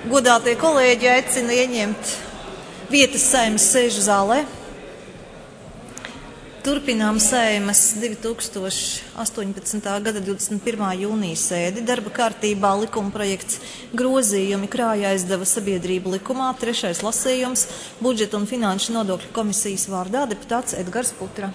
Godātie kolēģi, aicinu ieņemt vietas Saeimas sēžu zālē. Turpinām Saeimas 2018. gada 21. jūnija sēdi. Darba kārtībā likumprojekts grozījumi krājaizdeva sabiedrību likumā, 3. lasījums, budžeta un finanšu nodokļu komisijas vārdā deputāts Edgars Putra.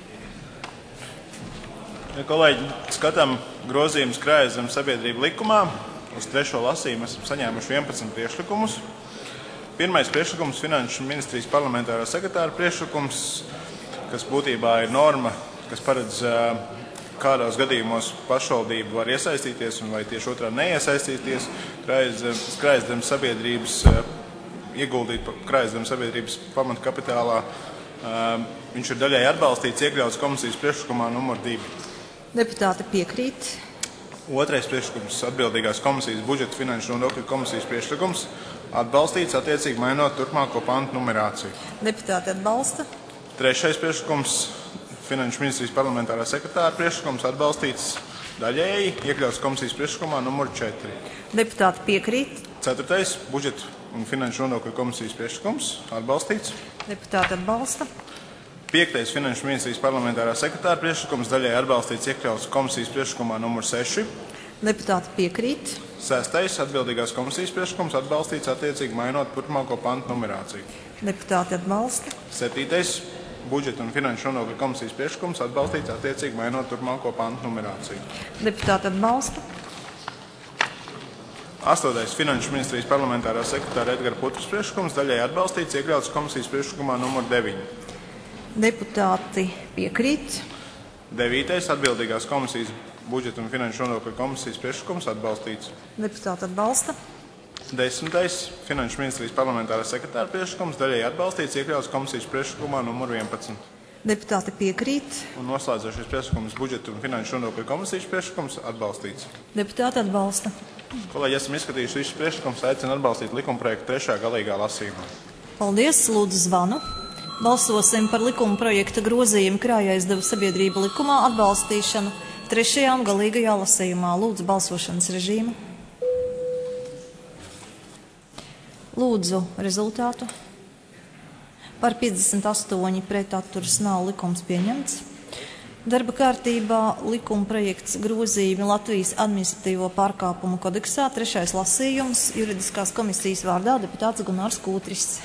Kolēģi, skatām grozījumus krājaizdeva sabiedrību likumā. Uz 3. lasījumu esam saņēmuši 11 priekšlikumus. Pirmais priekšlikums - Finanšu ministrijas parlamentārā sekretāra priekšlikums, kas būtībā ir norma, kas paredz, kādos gadījumos pašvaldība var iesaistīties un vai tieši otrā neiesaistīties krājaizdevuma sabiedrības, ieguldīt krājaizdevuma sabiedrības pamatkapitālā. Viņš ir daļai atbalstīts, iekļauts komisijas priekšlikumā numur 2. Deputāti piekrīt. Otrais priekšlikums - atbildīgās komisijas budžeta finanšu nodokļu komisijas priekšlikums, atbalstīts, attiecīgi mainot turpmāko pantu numerāciju. Deputāti atbalsta. Trešais priekšlikums - Finanšu ministrijas parlamentārā sekretāra priekšlikums, atbalstīts daļēji, iekļauts komisijas priekšlikumā numur 4. Deputāti piekrīt. Ceturtais - budžeta un finanšu nodokļu komisijas priekšlikums, atbalstīts. Deputāti atbalsta. Piektais - Finanšu ministrijas parlamentārā sekretāra priekšlikums, daļēji atbalstīts, iekļauts komisijas priekšlikumā numur 6. Deputāti piekrīt. Sestais - atbildīgās komisijas priekšlikums, atbalstīts, attiecīgi mainot turpmāko pantu numerāciju. Deputāti atbalsta. Septītais - budžeta un finanšu nodokļu komisijas priekšlikums, atbalstīts, attiecīgi mainot turpmāko pantu numerāciju. Deputāti atbalsta. Astotais - Finanšu ministrijas parlamentārā sekretāra Edgara Putras priekšlikums, daļēji atbalstīts, iekļauts komisijas priekšlikumā numur 9. Deputāti piekrīt. Devītais - atbildīgās komisijas budžeta un finanšu nodokļu komisijas priekšlikums, atbalstīts. Deputāti atbalsta. Desmitais - Finanšu ministrijas parlamentārā sekretāra priekšlikums, daļēji atbalstīts, iekļauts komisijas priekšlikumā numur 11. Deputāti piekrīt. Un noslēdzošais priekšlikums - budžeta un finanšu nodokļu komisijas priekšlikums, atbalstīts. Deputāti atbalsta. Kolēģi, esam izskatījuši visus priekšlikumus, aicinu atbalstīt likumprojektu 3. galīgā lasījumā. Paldies, lūdzu zvanu. Balsosim par likuma projekta grozījumu krājaizdeva sabiedrību likumā atbalstīšanu 3. un galīgajā lasījumā. Lūdzu balsošanas režīmu. Lūdzu rezultātu. Par 58 pret atturas nav likums pieņemts. Darba kārtībā likuma projekts grozījumi Latvijas administratīvo pārkāpumu kodeksā, 3. lasījums, juridiskās komisijas vārdā deputāts Gunārs Kūtris.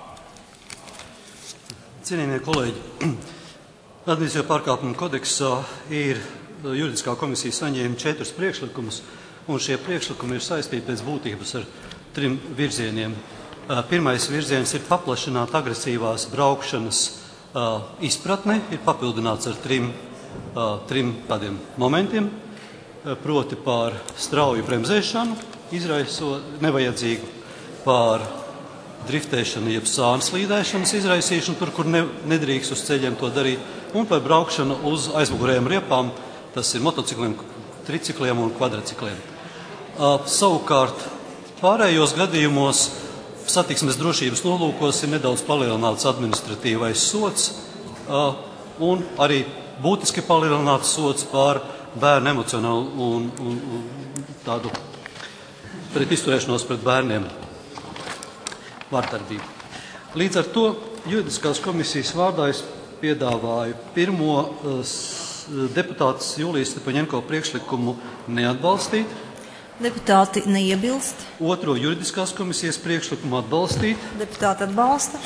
Cienījamie kolēģi, administratīvā pārkāpuma kodeksā ir juridiskā komisija saņēma 4 priekšlikumus, un šie priekšlikumi ir saistīti pēc būtības ar 3 virzieniem. Pirmais virziens ir paplašināt agresīvās braukšanas izpratni, ir papildināts ar 3 tādiem momentiem, proti par strauju bremzēšanu, izraisot nevajadzīgu, par driftēšanu, jeb sānu slīdēšanas izraisīšanu, tur, kur nedrīkst uz ceļiem to darīt, un par braukšanu uz aizmugurējām riepām, tas ir motocikliem, tricikliem un kvadricikliem. Savukārt, pārējos gadījumos satiksmes drošības nolūkos ir nedaudz palielināts administratīvais sods un arī būtiski palielināts sods par bērnu emocionālu un tādu pret izturēšanos pret bērniem vārdarbību. Līdz ar to juridiskās komisijas vārdā es piedāvāju pirmo deputātes Jūlijas Stepaņenko priekšlikumu neatbalstīt. Deputāti neiebilst. Otro juridiskās komisijas priekšlikumu atbalstīt. Deputāti atbalsta.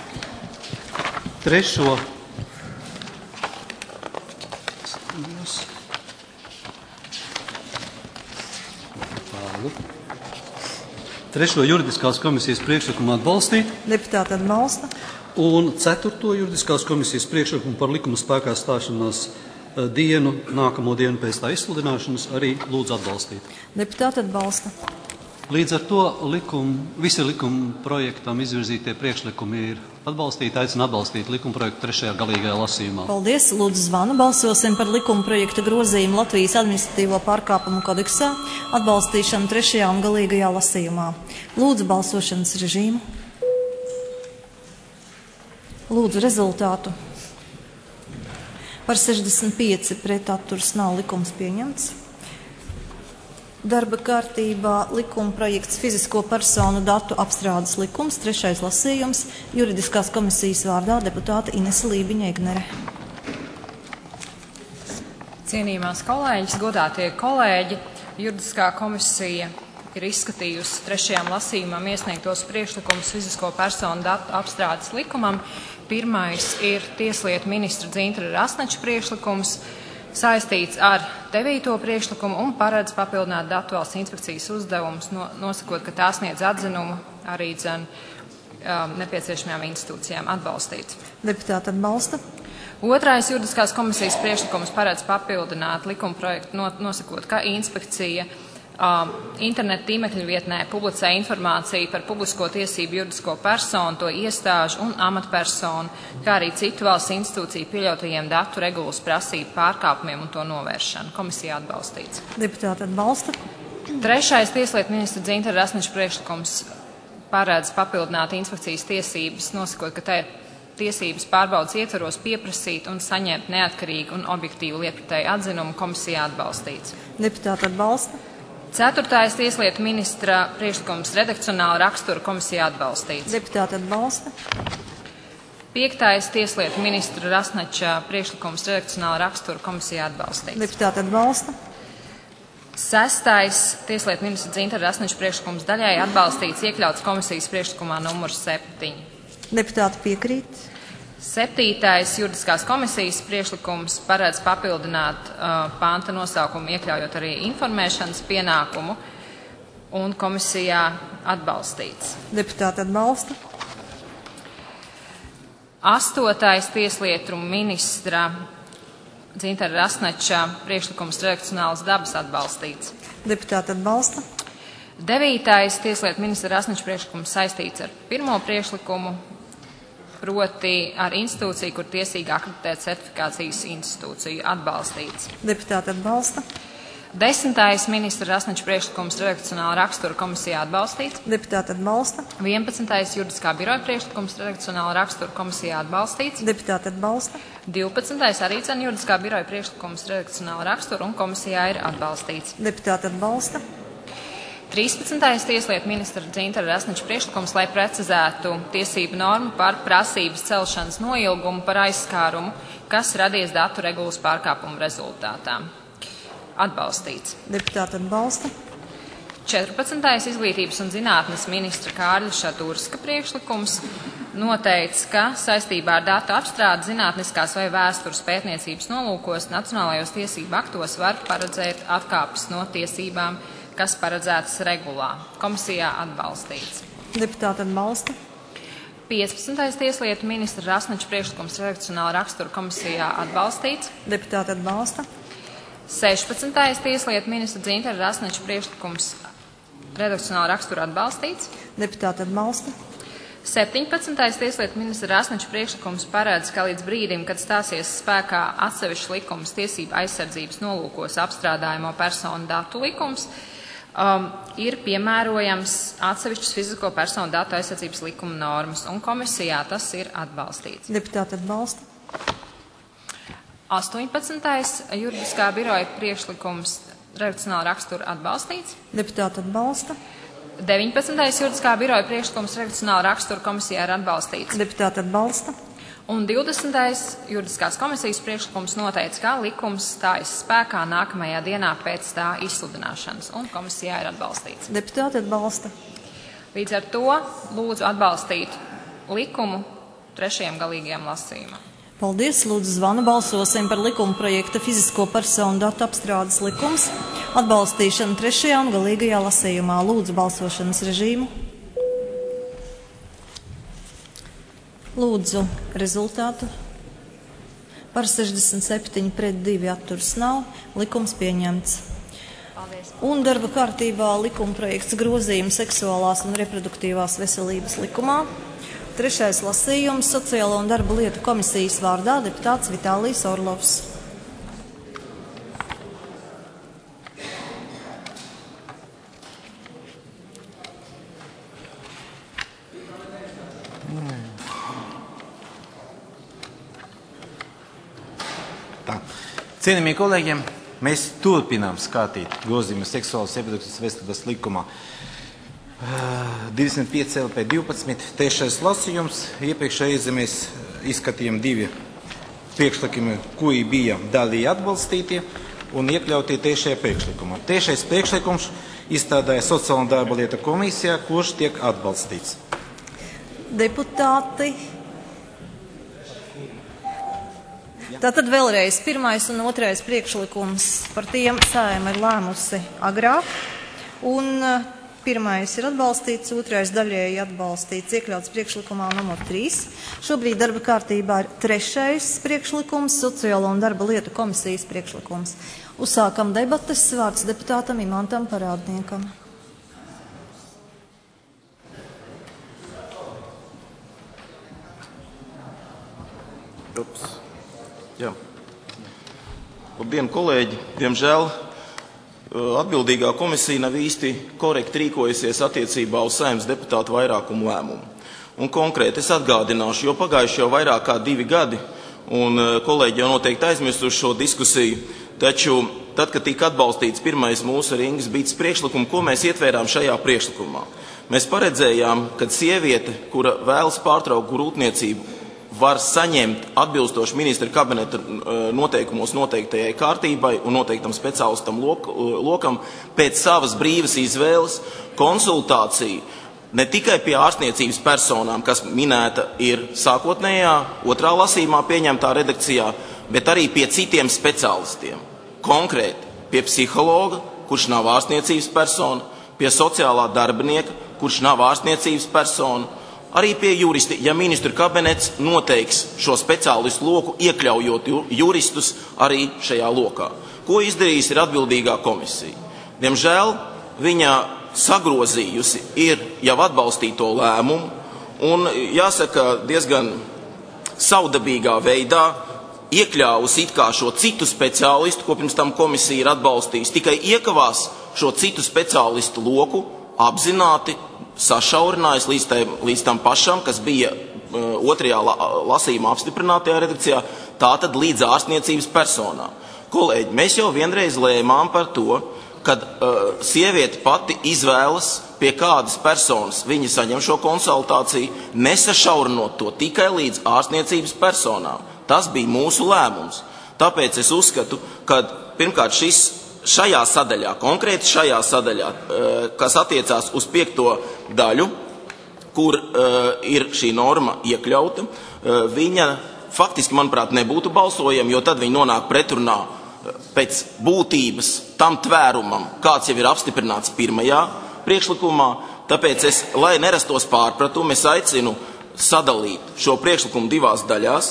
Trešo juridiskās komisijas priekšlikumu atbalstīt. Deputāti atbalsta. Un 4. juridiskās komisijas priekšlikumu par likuma spēkā stāšanās dienu, nākamo dienu pēc tā izsludināšanas arī lūdzu atbalstīt. Deputāti atbalsta. Līdz ar to visi likuma projektam izvirzītie priekšlikumi ir atbalstīti. Aicinu atbalstīt likuma projektu 3. galīgajā lasījumā. Paldies, lūdzu zvanu. Balsosim par likuma projekta grozījumu Latvijas administratīvo pārkāpumu kodeksā, atbalstīšanu 3. un galīgajā lasījumā. Lūdzu balsošanas režīmu. Lūdzu rezultātu. Par 65 pret atturas nav likums pieņemts. Darba kārtībā likuma projekts fizisko personu datu apstrādes likums, 3. lasījums, juridiskās komisijas vārdā deputāte Inese Lībiņa-Egnere. Cienījamās kolēģis, godātie kolēģi, juridiskā komisija ir izskatījusi 3. lasījumam iesniegtos priekšlikumus fizisko personu datu apstrādes likumam. Pirmais ir Tieslietu ministra Dzintara Rasnača priekšlikums, saistīts ar 9. priekšlikumu un paredz papildināt datu valsts inspekcijas uzdevumus, nosakot, ka tā sniedz atzinumu arī nepieciešamajām institūcijām atbalstīts. Deputāte atbalsta. Otrais juridiskās komisijas priekšlikums paredz papildināt likuma projektu, nosakot, ka inspekcija internetu tīmekļa vietnē publicē informāciju par publisko tiesību juridisko personu, to iestāžu un amatpersonu, kā arī citu valsts institūciju pieļautajiem datu regulas prasību pārkāpumiem un to novēršanu. Komisija atbalstīts. Deputāte atbalsta. Trešais Tieslietu ministra Dzintara Rasnača priekšlikums paredz papildināt inspekcijas tiesības, nosakot, ka tā ir tiesības pārbaudas ietvaros pieprasīt un saņemt neatkarīgu un objektīvu lietpratēju atzinumu. Komisijā atbalstīts. Deputāte atbalsta. Ceturtais Tieslietu ministra priekšlikums redakcionāla rakstura. Komisijā atbalstīts. Deputāte atbalsta. Piektais Tieslietu ministra Rasnača priekšlikums redakcionāla rakstura. Komisijā atbalstīts. Deputāte atbalsta. Sestais Tieslietu ministra Dzintara Rasnača priekšlikums daļai atbalstīts, iekļauts komisijas priekšlikumā numur 7. Deputāte piekrīt. Septītais juridiskās komisijas priekšlikums paredz papildināt panta nosaukumu, iekļaujot arī informēšanas pienākumu, un komisijā atbalstīts. Deputāte atbalsta. Astotais Tieslietu ministra Dzintara Rasnača priekšlikums redakcionālas dabas atbalstīts. Deputāte atbalsta. Devītais Tieslietu ministra Rasnača priekšlikums saistīts ar pirmo priekšlikumu, proti ar institūciju, kur tiesīgi akreditēt certifikācijas institūciju, atbalstīts. Deputāte atbalsta. 10. ministra Rasnača priekšlikums redakcionāla rakstura. Komisijā atbalstīts. Deputāte atbalsta. 11. juridiskā biroja priekšlikums redakcionāla rakstura. Komisijā atbalstīts. Deputāte atbalsta. 12. arī juridiskā biroja priekšlikums redakcionāla rakstura un komisijā ir atbalstīts. Deputāte atbalsta. 13. Tieslietu ministra Dzintara Rasnača priekšlikums, lai precizētu tiesību normu par prasības celšanas noilgumu par aizskārumu, kas radies datu regulas pārkāpumu rezultātā. Atbalstīts. Deputāte atbalsta. 14. Izglītības un zinātnes ministra Kārļa Šadurska priekšlikums noteica, ka saistībā ar datu apstrādi zinātniskās vai vēstures pētniecības nolūkos nacionālajos tiesību aktos var paredzēt atkāpes no tiesībām, kas paredzētas regulā. Komisijā atbalstīts. Deputāte atbalsta. 15. Tieslietu ministra Rasnača priekšlikums redakcionāla rakstura. Komisijā atbalstīts. Deputāte atbalsta. 16. Tieslietu ministra Dzintara Rasnača priekšlikums redakcionāla rakstura. Atbalstīts. Deputāte atbalsta. 17. Tieslietu ministra Rasnača priekšlikums paredz, ka līdz brīdim, kad stāsies spēkā atsevišķs likums tiesību aizsardzības nolūkos apstrādājamo personu datu likums, ir piemērojams atsevišķas fizisko personu datu aizsardzības likuma normas, un komisijā tas ir atbalstīts. Deputāte atbalsta. 18. juridiskā biroja priekšlikums redakcionāla rakstura. Atbalstīts. Deputāte atbalsta. 19. juridiskā biroja priekšlikums redakcionāla rakstura. Komisijā ir atbalstīts. Deputāte atbalsta. Un 20. juridiskās komisijas priekšlikums noteica, ka likums stājas spēkā nākamajā dienā pēc tā izsludināšanas, un komisijā ir atbalstīts. Deputāte atbalsta. Līdz ar to lūdzu atbalstīt likumu 3. galīgajam lasījumam. Paldies, lūdzu zvanu balsosim par likuma projekta fizisko personu datu apstrādes likums. Atbalstīšana 3. un galīgajā lasījumā. Lūdzu balsošanas režīmu. Lūdzu rezultātu. Par 67 pret 2 atturas nav. Likums pieņemts. Paldies. Un darba kārtībā likuma projekts grozījuma seksuālās un reproduktīvās veselības likumā. 3. lasījums Sociālo un darba lietu komisijas vārdā deputāts Vitālijs Orlovs. Cienījamie kolēģi, Mēs turpinām skatīt grozījumus seksuālas reprodukcijas veselības likumā. 25 LP 12, trešais lasījums. Iepriekšējā reizē mēs izskatījām 2 priekšlikumi, kuri bija daļēji atbalstīti un iekļauti trešajā priekšlikumā. Trešais priekšlikums izstrādāja Sociālo un darba lietu komisijā, kurš tiek atbalstīts. Deputāti. Tātad vēlreiz 1. un 2. priekšlikums, par tiem Saeima ir lēmusi agrāk, un 1. ir atbalstīts, 2. daļēji atbalstīts, iekļauts priekšlikumā numur 3. Šobrīd darba kārtībā ir 3. priekšlikums, Sociālo un darba lietu komisijas priekšlikums. Uzsākam debates, vārds deputātam Imantam Parādniekam. Jā. Labdien, kolēģi! Diemžēl atbildīgā komisija nav īsti korekti rīkojusies attiecībā uz Saeimas deputātu vairākumu lēmumu. Un konkrēti es atgādināšu, jo pagājuši jau vairāk kā 2 gadi, un kolēģi jau noteikti aizmirsuši šo diskusiju, taču tad, kad tika atbalstīts pirmais mūsu Ingas Bītas priekšlikumu, ko mēs ietvērām šajā priekšlikumā? Mēs paredzējām, ka sieviete, kura vēlas pārtraukt grūtniecību, var saņemt atbilstoši ministra kabineta noteikumos noteiktajai kārtībai un noteiktam speciālistam lokam pēc savas brīvas izvēles konsultāciju ne tikai pie ārstniecības personām, kas minēta ir sākotnējā 2. lasījumā pieņemtā redakcijā, bet arī pie citiem speciālistiem. Konkrēti pie psihologa, kurš nav ārstniecības persona, pie sociālā darbinieka, kurš nav ārstniecības persona, arī pie juristi, ja ministru kabinets noteiks šo speciālistu loku, iekļaujot juristus arī šajā lokā. Ko izdarījis ir atbildīgā komisija? Diemžēl viņa sagrozījusi ir jau atbalstīto lēmumu un, jāsaka, diezgan savdabīgā veidā iekļāvusi it kā šo citu speciālistu, ko pirms tam komisija ir atbalstījusi, tikai iekavās šo citu speciālistu loku apzināti sašaurinājis līdz tam pašam, kas bija 2. lasījumā apstiprinātajā redakcijā, tātad līdz ārstniecības personām. Kolēģi, mēs jau vienreiz lēmām par to, kad sieviete pati izvēlas, pie kādas personas viņa saņem šo konsultāciju, nesašaurinot to tikai līdz ārstniecības personām. Tas bija mūsu lēmums. Tāpēc es uzskatu, ka pirmkārt šajā sadaļā, konkrēti šajā sadaļā, kas attiecās uz 5. daļu, kur ir šī norma iekļauta, viņa faktiski, manuprāt, nebūtu balsojama, jo tad viņa nonāk pretrunā pēc būtības tam tvērumam, kāds jau ir apstiprināts 1. priekšlikumā. Tāpēc lai nerastos pārpratumi, es aicinu sadalīt šo priekšlikumu 2 daļās.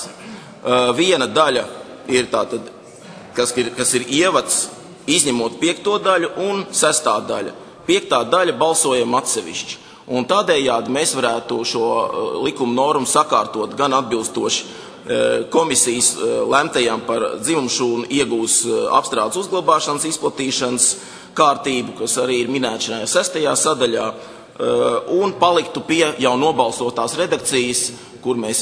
Viena daļa ir tātad, kas ir ievads, izņemot 5. daļu un 6. daļa. 5. daļa balsojam atsevišķi. Un tādējādi mēs varētu šo likuma normu sakārtot gan atbilstoši komisijas lemtajām par dzimumšūnu iegūs apstrādes uzglabāšanas izplatīšanas kārtību, kas arī ir minēta šajā 6. sadaļā, un paliktu pie jau nobalsotās redakcijas, kur mēs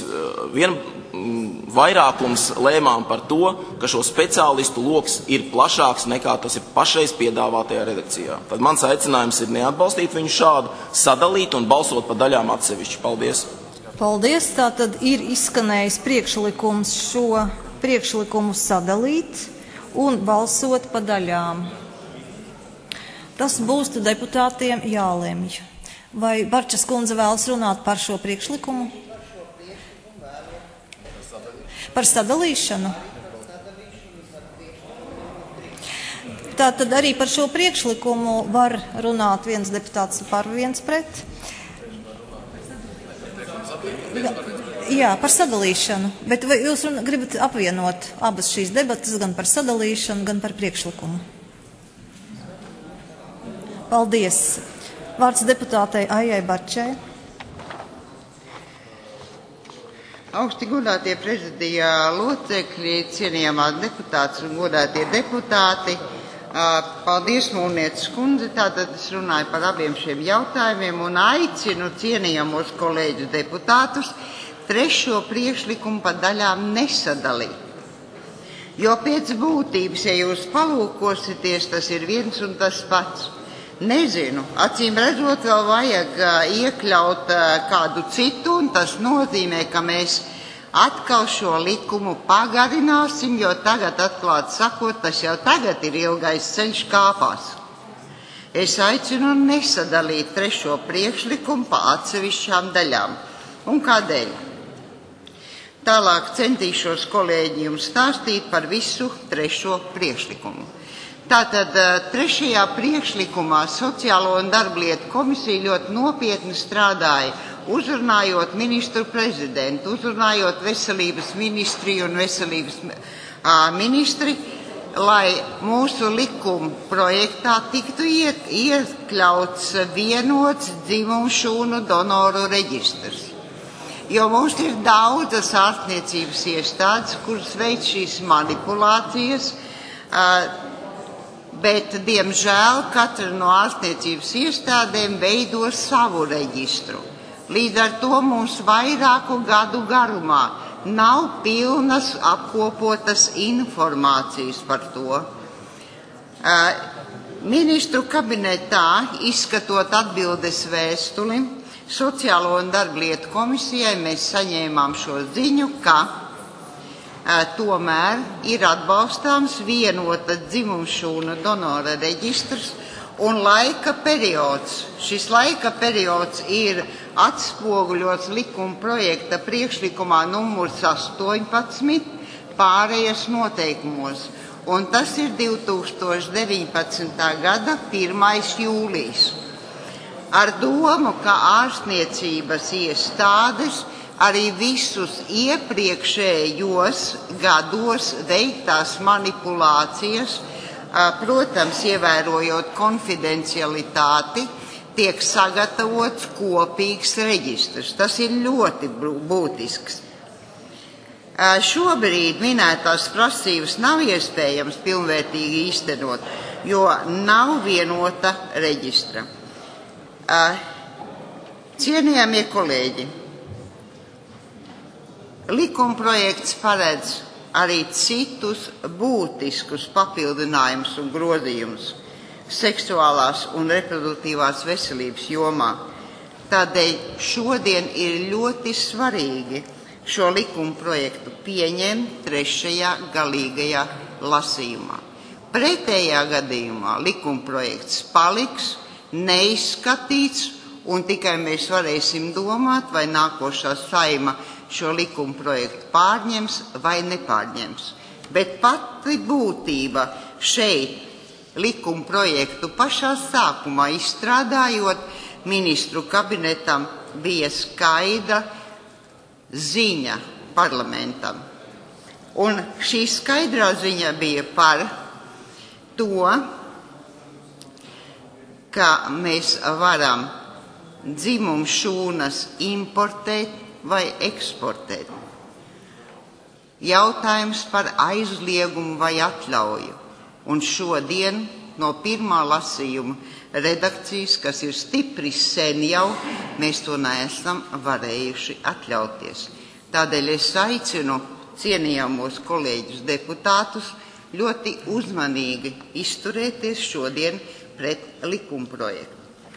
vairākums lēmām par to, ka šo speciālistu loks ir plašāks nekā tas ir pašreiz piedāvātajā redakcijā. Tad mans aicinājums ir neatbalstīt viņu šādu, sadalīt un balsot pa daļām atsevišķi. Paldies! Paldies! Tātad ir izskanējis priekšlikums šo priekšlikumu sadalīt un balsot pa daļām. Tas būs deputātiem jālemj. Vai Barčas kundze vēlas runāt par šo priekšlikumu? Par sadalīšanu. Tātad arī par šo priekšlikumu var runāt viens deputāts par, viens pret. Jā, par sadalīšanu. Bet vai jūs gribat apvienot abas šīs debatas, gan par sadalīšanu, gan par priekšlikumu? Paldies. Vārds deputātei Aijai Barčai. Augsti godātie prezidijā locekļi, cienījamās deputātes un godātie deputāti, paldies Mūrnieces kundze, tātad es runāju par abiem šiem jautājumiem un aicinu cienījamos kolēģu deputātus 3. priekšlikumu pa daļām nesadalīt. Jo pēc būtības, ja jūs palūkosieties, tas ir viens un tas pats. Nezinu, acīm redzot, vēl vajag iekļaut kādu citu, un tas nozīmē, ka mēs atkal šo likumu pagarināsim, jo tagad, atklāti sakot, tas jau tagad ir ilgais ceļš kāpās. Es aicinu nesadalīt trešo priekšlikumu pa atsevišķām daļām. Un kādēļ? Tālāk centīšos kolēģi jums stāstīt par visu trešo priekšlikumu. Tātad trešajā priekšlikumā Sociālo un darblietu komisija ļoti nopietni strādāja, uzrunājot ministru prezidentu, uzrunājot veselības ministriju un veselības ministri, lai mūsu likuma projektā tiktu iekļauts vienots dzimumu šūnu donoru reģistrs. Jo mums ir daudzas ārstniecības iestādes, kuras veic šīs manipulācijas, bet, diemžēl, katra no ārstniecības iestādēm veido savu reģistru. Līdz ar to mums vairāku gadu garumā nav pilnas apkopotas informācijas par to. Ministru kabinetā, izskatot atbildes vēstuli, Sociālo un darblietu komisijai, mēs saņēmām šo ziņu, ka tomēr ir atbalstāms vienota dzimumšūnu donora reģistrs un laika periods. Šis laika periods ir atspoguļots likuma projekta priekšlikumā numurs 18 pārējas noteikumos, un tas ir 2019. gada 1. jūlijas. Ar domu, ka ārstniecības iestādes arī visus iepriekšējos gados veiktās manipulācijas, protams, ievērojot konfidencialitāti, tiek sagatavots kopīgs reģistrs. Tas ir ļoti būtisks. Šobrīd minētās prasības nav iespējams pilnvērtīgi īstenot, jo nav vienota reģistra. Cienījamie kolēģi, likumprojekts paredz arī citus būtiskus papildinājumus un grozījumus seksuālās un reproduktīvās veselības jomā. Tādēļ šodien ir ļoti svarīgi šo likumprojektu pieņemt trešajā galīgajā lasījumā. Pretējā gadījumā likumprojekts paliks neizskatīts, un tikai mēs varēsim domāt, vai nākošā Saeima šo likuma projektu pārņems vai nepārņems. Bet pati būtība šeit likuma projektu pašā sākumā izstrādājot, ministru kabinetam bija skaidra ziņa parlamentam. Un šī skaidrā ziņa bija par to, ka mēs varam dzimumu šūnas importēt vai eksportēt. Jautājums par aizliegumu vai atļauju. Un šodien no pirmā lasījuma redakcijas, kas ir stipri sen jau, mēs to neesam varējuši atļauties. Tādēļ es aicinu cienījamos kolēģus deputātus ļoti uzmanīgi izturēties šodien pret likumprojektu.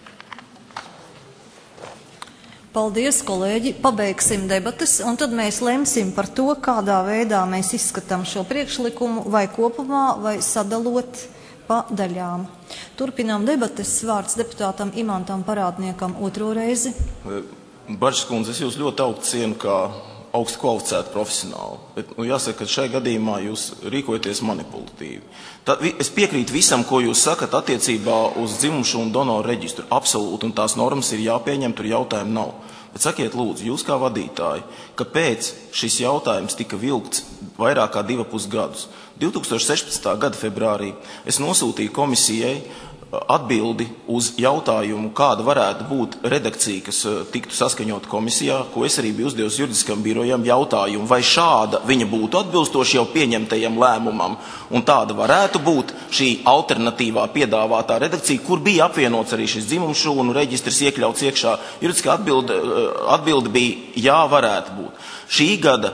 Paldies, kolēģi! Pabeigsim debates, un tad mēs lemsim par to, kādā veidā mēs izskatām šo priekšlikumu, vai kopumā, vai sadalot pa daļām. Turpinām debates. Vārds deputātam Imantam Parādniekam otro reizi. Baržas kundze, es jūs ļoti augstu cienu kā augstu kvalificētu profesionāli, bet jāsaka, ka šajā gadījumā jūs rīkojaties manipulatīvi. Es piekrītu visam, ko jūs sakat attiecībā uz dzimumšūnu donoru reģistru. Absolūti, un tās normas ir jāpieņem, tur jautājumu nav. Bet sakiet lūdzu, jūs kā vadītāji, kāpēc šis jautājums tika vilkts vairāk kā 2,5 gadus? 2016. gada februārī es nosūtīju komisijai atbildi uz jautājumu, kāda varētu būt redakcija, kas tiktu saskaņot komisijā, ko es arī biju uzdevis juridiskam birojam jautājumu, vai šāda viņa būtu atbilstoši jau pieņemtajam lēmumam, un tāda varētu būt šī alternatīvā piedāvātā redakcija, kur bija apvienots arī šis dzimumšūnu reģistrs iekļauts iekšā. Juridiskā atbilde bija jā, varētu būt. Šī gada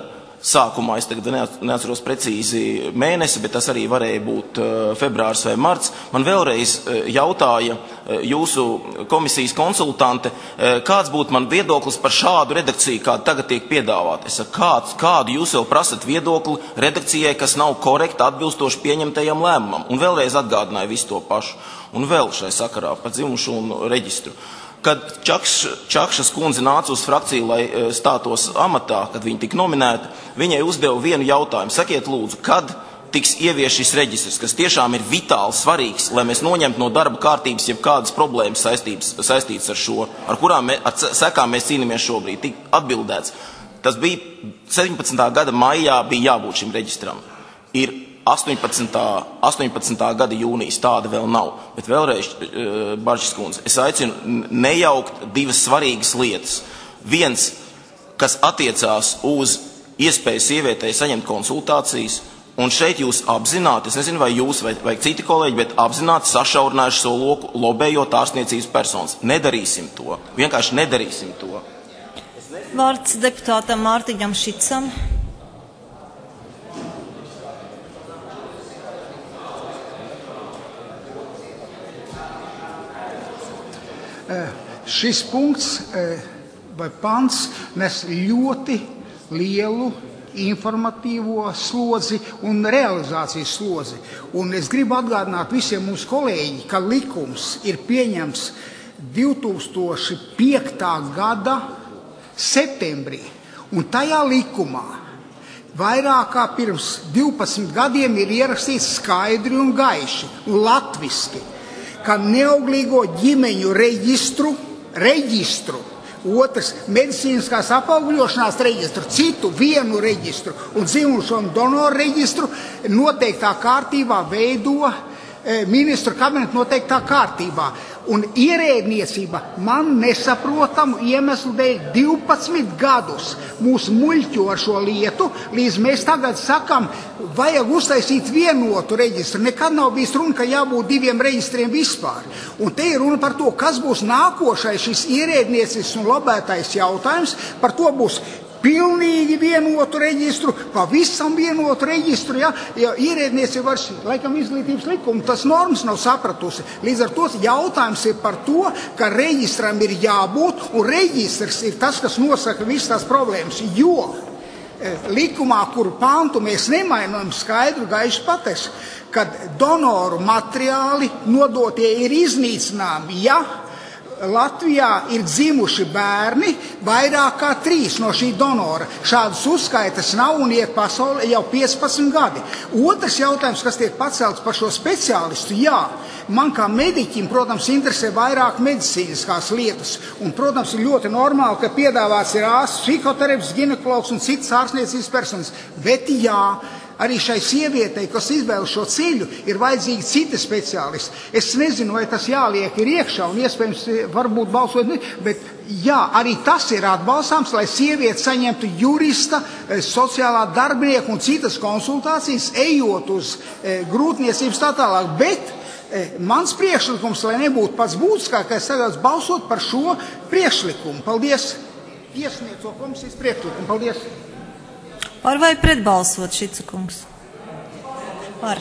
sākumā, es tagad neatceros precīzi mēnesi, bet tas arī varēja būt februārs vai marts, man vēlreiz jautāja jūsu komisijas konsultante, kāds būtu man viedoklis par šādu redakciju, kāda tagad tiek piedāvāta. Es saku, kādu jūs jau prasat viedokli redakcijai, kas nav korekta atbilstoši pieņemtajam lēmumam. Un vēlreiz atgādināju visu to pašu. Un vēl šai sakarā par dzimušu un reģistru. Kad Čakšas kundze nāca uz frakciju, lai stātos amatā, kad viņa tika nominēta, viņai uzdeva vienu jautājumu. Sakiet lūdzu, kad tiks ievies šis reģistrs, kas tiešām ir vitāli svarīgs, lai mēs noņemtu no darba kārtības jebkādas problēmas saistītas ar šo, ar kurām ar sekām mēs cīnāmies šobrīd. Tik atbildēts. Tas bija 17. gada maijā bija jābūt šim reģistram. Ir 18. gada jūnijas, tāda vēl nav. Bet vēlreiz, Baržas kundze, es aicinu nejaukt divas svarīgas lietas. Viens, kas attiecās uz iespēju sievietei saņemt konsultācijas, un šeit jūs apzināti, es nezinu, vai jūs vai citi kolēģi, bet apzināti sašaurinājuši savu loku, lobējot ārstniecības personas. Nedarīsim to. Vienkārši nedarīsim to. Vārds deputātam Mārtiņam Šicam. Šis punkts vai pants nes ļoti lielu informatīvo slodzi un realizācijas slodzi. Un es gribu atgādināt visiem mūsu kolēģi, ka likums ir pieņemts 2005. gada septembrī. Un tajā likumā vairāk kā pirms 12 gadiem ir ierakstīts skaidri un gaiši un latviski, ka neauglīgo ģimeņu reģistru, otrs medicīniskās apaugļošanās reģistru, citu vienu reģistru un dzimušo un donoru reģistru noteiktā kārtībā veido ministru kabinetu noteiktā kārtībā. Un ierēdniecība man nesaprotamu iemeslu dēļ 12 gadus mūs muļķo ar šo lietu, līdz mēs tagad sakam, vajag uztaisīt vienotu reģistru. Nekad nav bijis runa, ka jābūt diviem reģistriem vispār. Un te ir runa par to, kas būs nākošais šis ierēdniecis un lobētais jautājums. Par to būs pilnīgi vienotu reģistru, pavisam vienotu reģistru, ja ierēdniecība vairs, laikam, izglītības likuma, tas normas nav sapratusi. Līdz ar to jautājums ir par to, ka reģistram ir jābūt, un reģistrs ir tas, kas nosaka visas tās problēmas, jo likumā, kuru pantu mēs nemainojam, skaidru gaišu pateiks, kad donoru materiāli nodotie ir iznīcināmi, ja Latvijā ir dzimuši bērni vairāk kā 3 no šī donora. Šādas uzskaitas nav un iet pasaulē jau 15 gadi. Otrs jautājums, kas tiek pacelts par šo speciālistu, jā, man kā mediķim, protams, interesē vairāk medicīniskās lietas. Un, protams, ir ļoti normāli, ka piedāvāts ir ārsts, psihoterapeits, ginekologs un citas ārstniecības personas. Bet jā, arī šai sievietei, kas izvēlas šo ceļu, ir vajadzīgi citi speciālisti. Es nezinu, vai tas jāliek ir iekšā un iespējams varbūt balsot, bet jā, arī tas ir atbalstāms, lai sieviete saņemtu jurista, sociālā darbinieka un citas konsultācijas, ejot uz grūtniecības tā tālāk. Bet mans priekšlikums, lai nebūtu pats būtiskākais, tagad balsot par šo priekšlikumu. Paldies! Iesnieco komisijas priekšlikumu. Paldies! Par vai pretbalsot, Šica kungs? Par.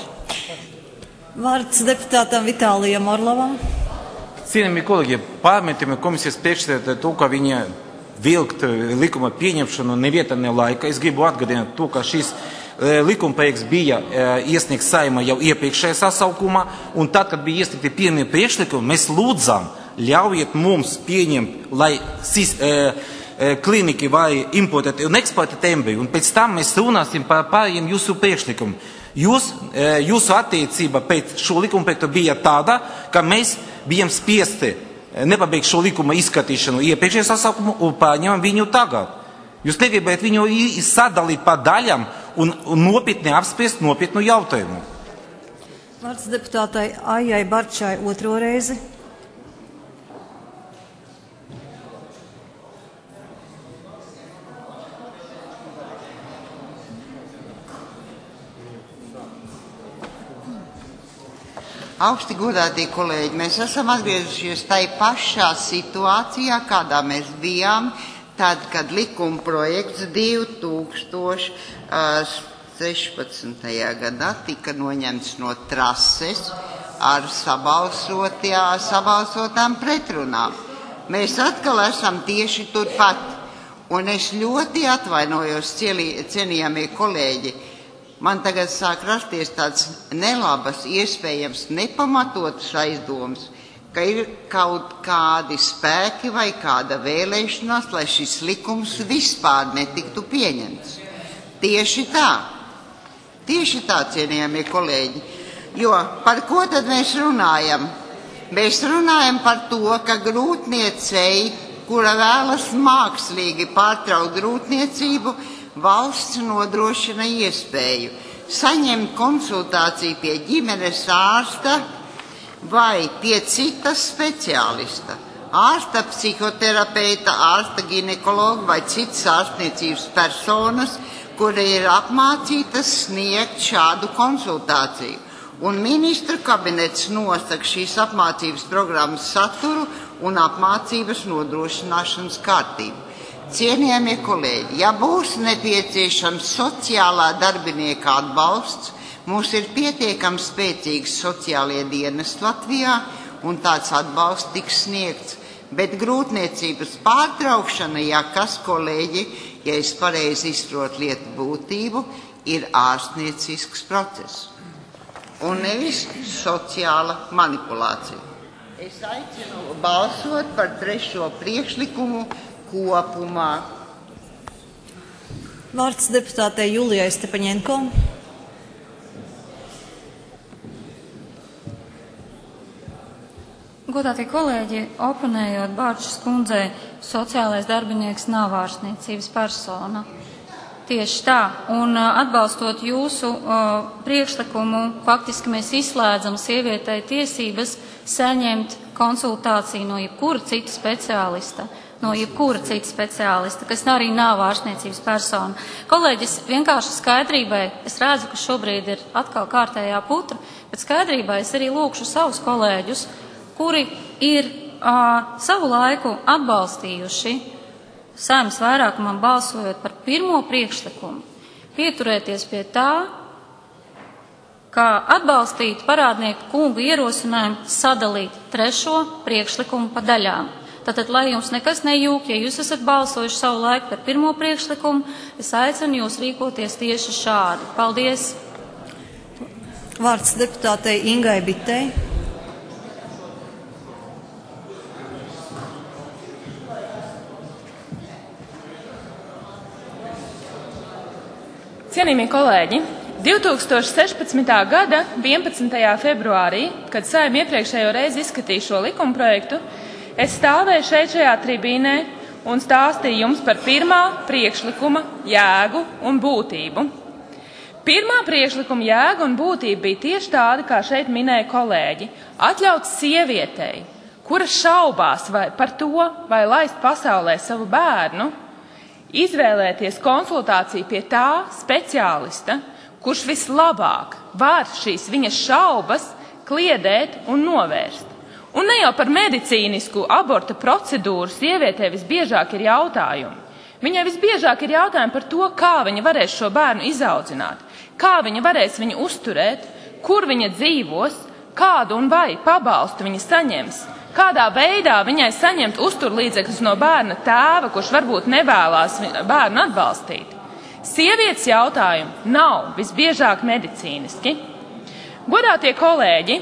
Vārds deputātam Vitālijam Orlovam. Cienījamie kolēģi, pārmetam komisijas priekšsēdētāju to, ka viņa vilkt likuma pieņemšanu nevietā ne laika. Es gribu atgādināt to, ka šis likumprojekts bija iesniegts Saeimā jau iepriekšējā sasaukumā, un tad, kad bija iesniegti pirmie priekšlikumi, mēs lūdzām, ļaujiet mums pieņemt, lai kliniki vai importēt un eksportēt embriju, un pēc tam mēs runāsim par pārējiem jūsu priekšlikumu. Jūsu attiecība pēc šo likumprojektu bija tāda, ka mēs bijām spiesti nepabeigt šo likuma izskatīšanu iepriekšējā sasaukumu un pārņemam viņu tagad. Jūs negribējat viņu sadalīt pa daļām un nopietni apspriest nopietnu jautājumu. Vārds deputātai Aijai Barčai otro reizi. Augsti godātie kolēģi, mēs esam atgriezušies tai pašā situācijā, kādā mēs bijām tad, kad likuma projekts 2016. gadā tika noņemts no trases ar sabalsotām pretrunām. Mēs atkal esam tieši turpat, un es ļoti atvainojos, cienījamie kolēģi. Man tagad sāk rasties tāds nelabas, iespējams nepamatotas aizdomas, ka ir kaut kādi spēki vai kāda vēlēšanās, lai šis likums vispār netiktu pieņemts. Tieši tā, cienījamie kolēģi. Jo par ko tad mēs runājam? Mēs runājam par to, ka grūtniecei, kura vēlas mākslīgi pārtraukt grūtniecību, valsts nodrošina iespēju saņemt konsultāciju pie ģimenes ārsta vai pie citas speciālista, ārsta psihoterapeita, ārsta ginekologa vai citas ārstniecības personas, kuri ir apmācītas sniegt šādu konsultāciju. Un ministru kabinets nosaka šīs apmācības programmas saturu un apmācības nodrošināšanas kārtību. Cienījamie kolēģi, ja būs nepieciešams sociālā darbinieka atbalsts, mums ir pietiekami spēcīgs sociālie dienesti Latvijā, un tāds atbalsts tiks sniegts. Bet grūtniecības pārtraukšana, ja kas, kolēģi, ja es pareizi izprotu lietu būtību, ir ārstniecisks process un nevis sociāla manipulācija. Es aicinu balsot par 3. priekšlikumu kopumā. Vārds deputātei Julijai Stepaņenko. Godātie kolēģi, oponējot Bārčas kundzei, sociālais darbinieks nav ārstniecības persona. Tieši tā, un atbalstot jūsu priekšlikumu, faktiski mēs izslēdzam sievietei tiesības saņemt konsultāciju no jebkura cita speciālista, kas arī nav ārstniecības persona. Kolēģis, vienkārši skaidrībai, es redzu, ka šobrīd ir atkal kārtējā putra, bet skaidrībai es arī lūkšu savus kolēģus, kuri ir savu laiku atbalstījuši Saeimas vairākumam balsojot par 1. priekšlikumu, pieturēties pie tā, kā atbalstīt parādnieku kungu ierosinājumu sadalīt 3. priekšlikumu pa daļām. Tātad, lai jums nekas nejūk, ja jūs esat balsojuši savu laiku par 1. priekšlikumu, es aicinu jūs rīkoties tieši šādi. Paldies! Vārds deputātei Ingai Bitei. Cienījamie kolēģi, 2016. gada 11. februārī, kad Saeima iepriekšējo reizi izskatīja šo likumprojektu, es stāvēju šajā tribīnē un stāstīju jums par 1. priekšlikuma jēgu un būtību. 1. priekšlikuma jēga un būtība bija tieši tāda, kā šeit minēja kolēģi, atļaut sievietei, kura šaubās par to, vai laist pasaulē savu bērnu, izvēlēties konsultāciju pie tā speciālista, kurš vislabāk var šīs viņas šaubas kliedēt un novērst. Un ne jau par medicīnisku aborta procedūru sievietē visbiežāk ir jautājumi. Viņai visbiežāk ir jautājumi par to, kā viņa varēs šo bērnu izaudzināt, kā viņa varēs viņu uzturēt, kur viņa dzīvos, kādu un vai pabalstu viņa saņems, kādā veidā viņai saņemt uzturlīdzekļus no bērna tēva, kurš varbūt nevēlās bērnu atbalstīt. Sievietes jautājumi nav visbiežāk medicīniski. Godātie kolēģi,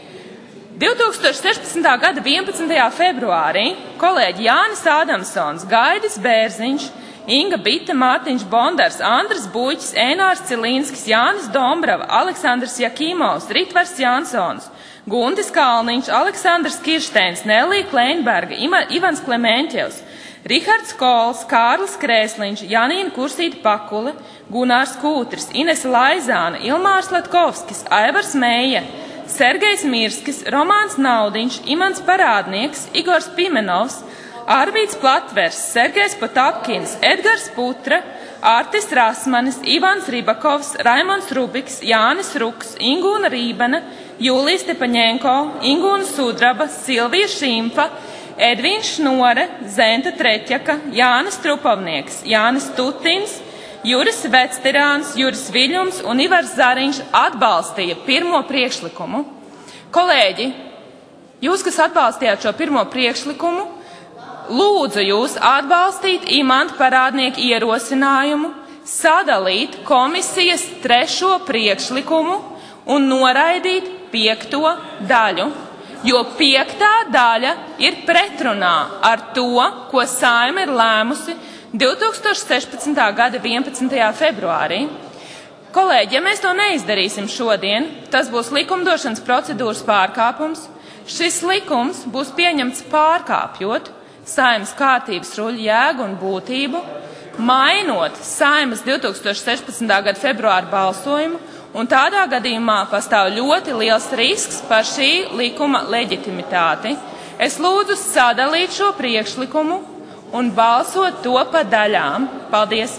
2016. gada 11. februārī kolēģi Jānis Ādamsons, Gaidis Bērziņš, Inga Bita, Mārtiņš Bondars, Andris Buļķis, Ēnārs Cilīnskis, Jānis Dombrava, Aleksandrs Jakīmovs, Ritvars Jansons, Guntis Kalniņš, Aleksandrs Kirsteins, Nelija Kleinberga, Ivans Klemenķevs, Rihards Kols, Kārlis Krēsliņš, Janīna Kursīta Pakule, Gunārs Kūtris, Inese Laizāna, Ilmārs Latkovskis, Aivars Meija, Sergejs Mirskis, Romāns Naudiņš, Imants Parādnieks, Igors Pimenovs, Arvīds Platvers, Sergejs Potapkins, Edgars Putra, Artis Rasmanis, Ivans Ribakovs, Raimons Rubiks, Jānis Ruks, Ingūna Rībana, Jūlija Stepaņenko, Ingūna Sudraba, Silvija Šimfa, Edvīns Šnore, Zenta Treķaka, Jānis Trupovnieks, Jānis Tutins, Juris Vectirāns, Juris Viļņums un Ivars Zariņš atbalstīja pirmo priekšlikumu. Kolēģi, jūs, kas atbalstījāt šo pirmo priekšlikumu, lūdzu jūs atbalstīt Imanta Parādnieka ierosinājumu sadalīt komisijas 3. priekšlikumu un noraidīt 5. daļu, jo 5. daļa ir pretrunā ar to, ko Saeima ir lēmusi 2016. gada 11. februārī. Kolēģi, ja mēs to neizdarīsim šodien, tas būs likumdošanas procedūras pārkāpums. Šis likums būs pieņemts pārkāpjot Saeimas kārtības ruļu jēgu un būtību, mainot Saeimas 2016. gada februāra balsojumu, un tādā gadījumā pastāv ļoti liels risks par šī likuma leģitimitāti. Es lūdzu sadalīt šo priekšlikumu un balsot to pa daļām. Paldies!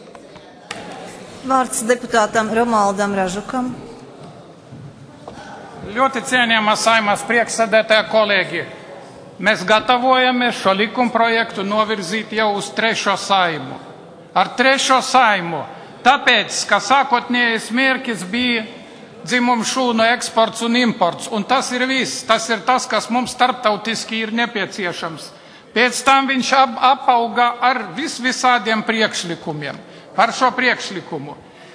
Vārds deputātam Romaldam Ražukam. Ļoti cienījamā Saeimas priekšsēdētāja kolēģi, mēs gatavojamies šo likumprojektu novirzīt jau uz 3. Saimu. Ar 3. Saimu, tāpēc, ka sākotnējais mērķis bija dzimumu šūnu eksports un imports, un tas ir viss, tas ir tas, kas mums starptautiski ir nepieciešams. Pēc tam viņš apauga ar visādiem priekšlikumiem. Par šo priekšlikumu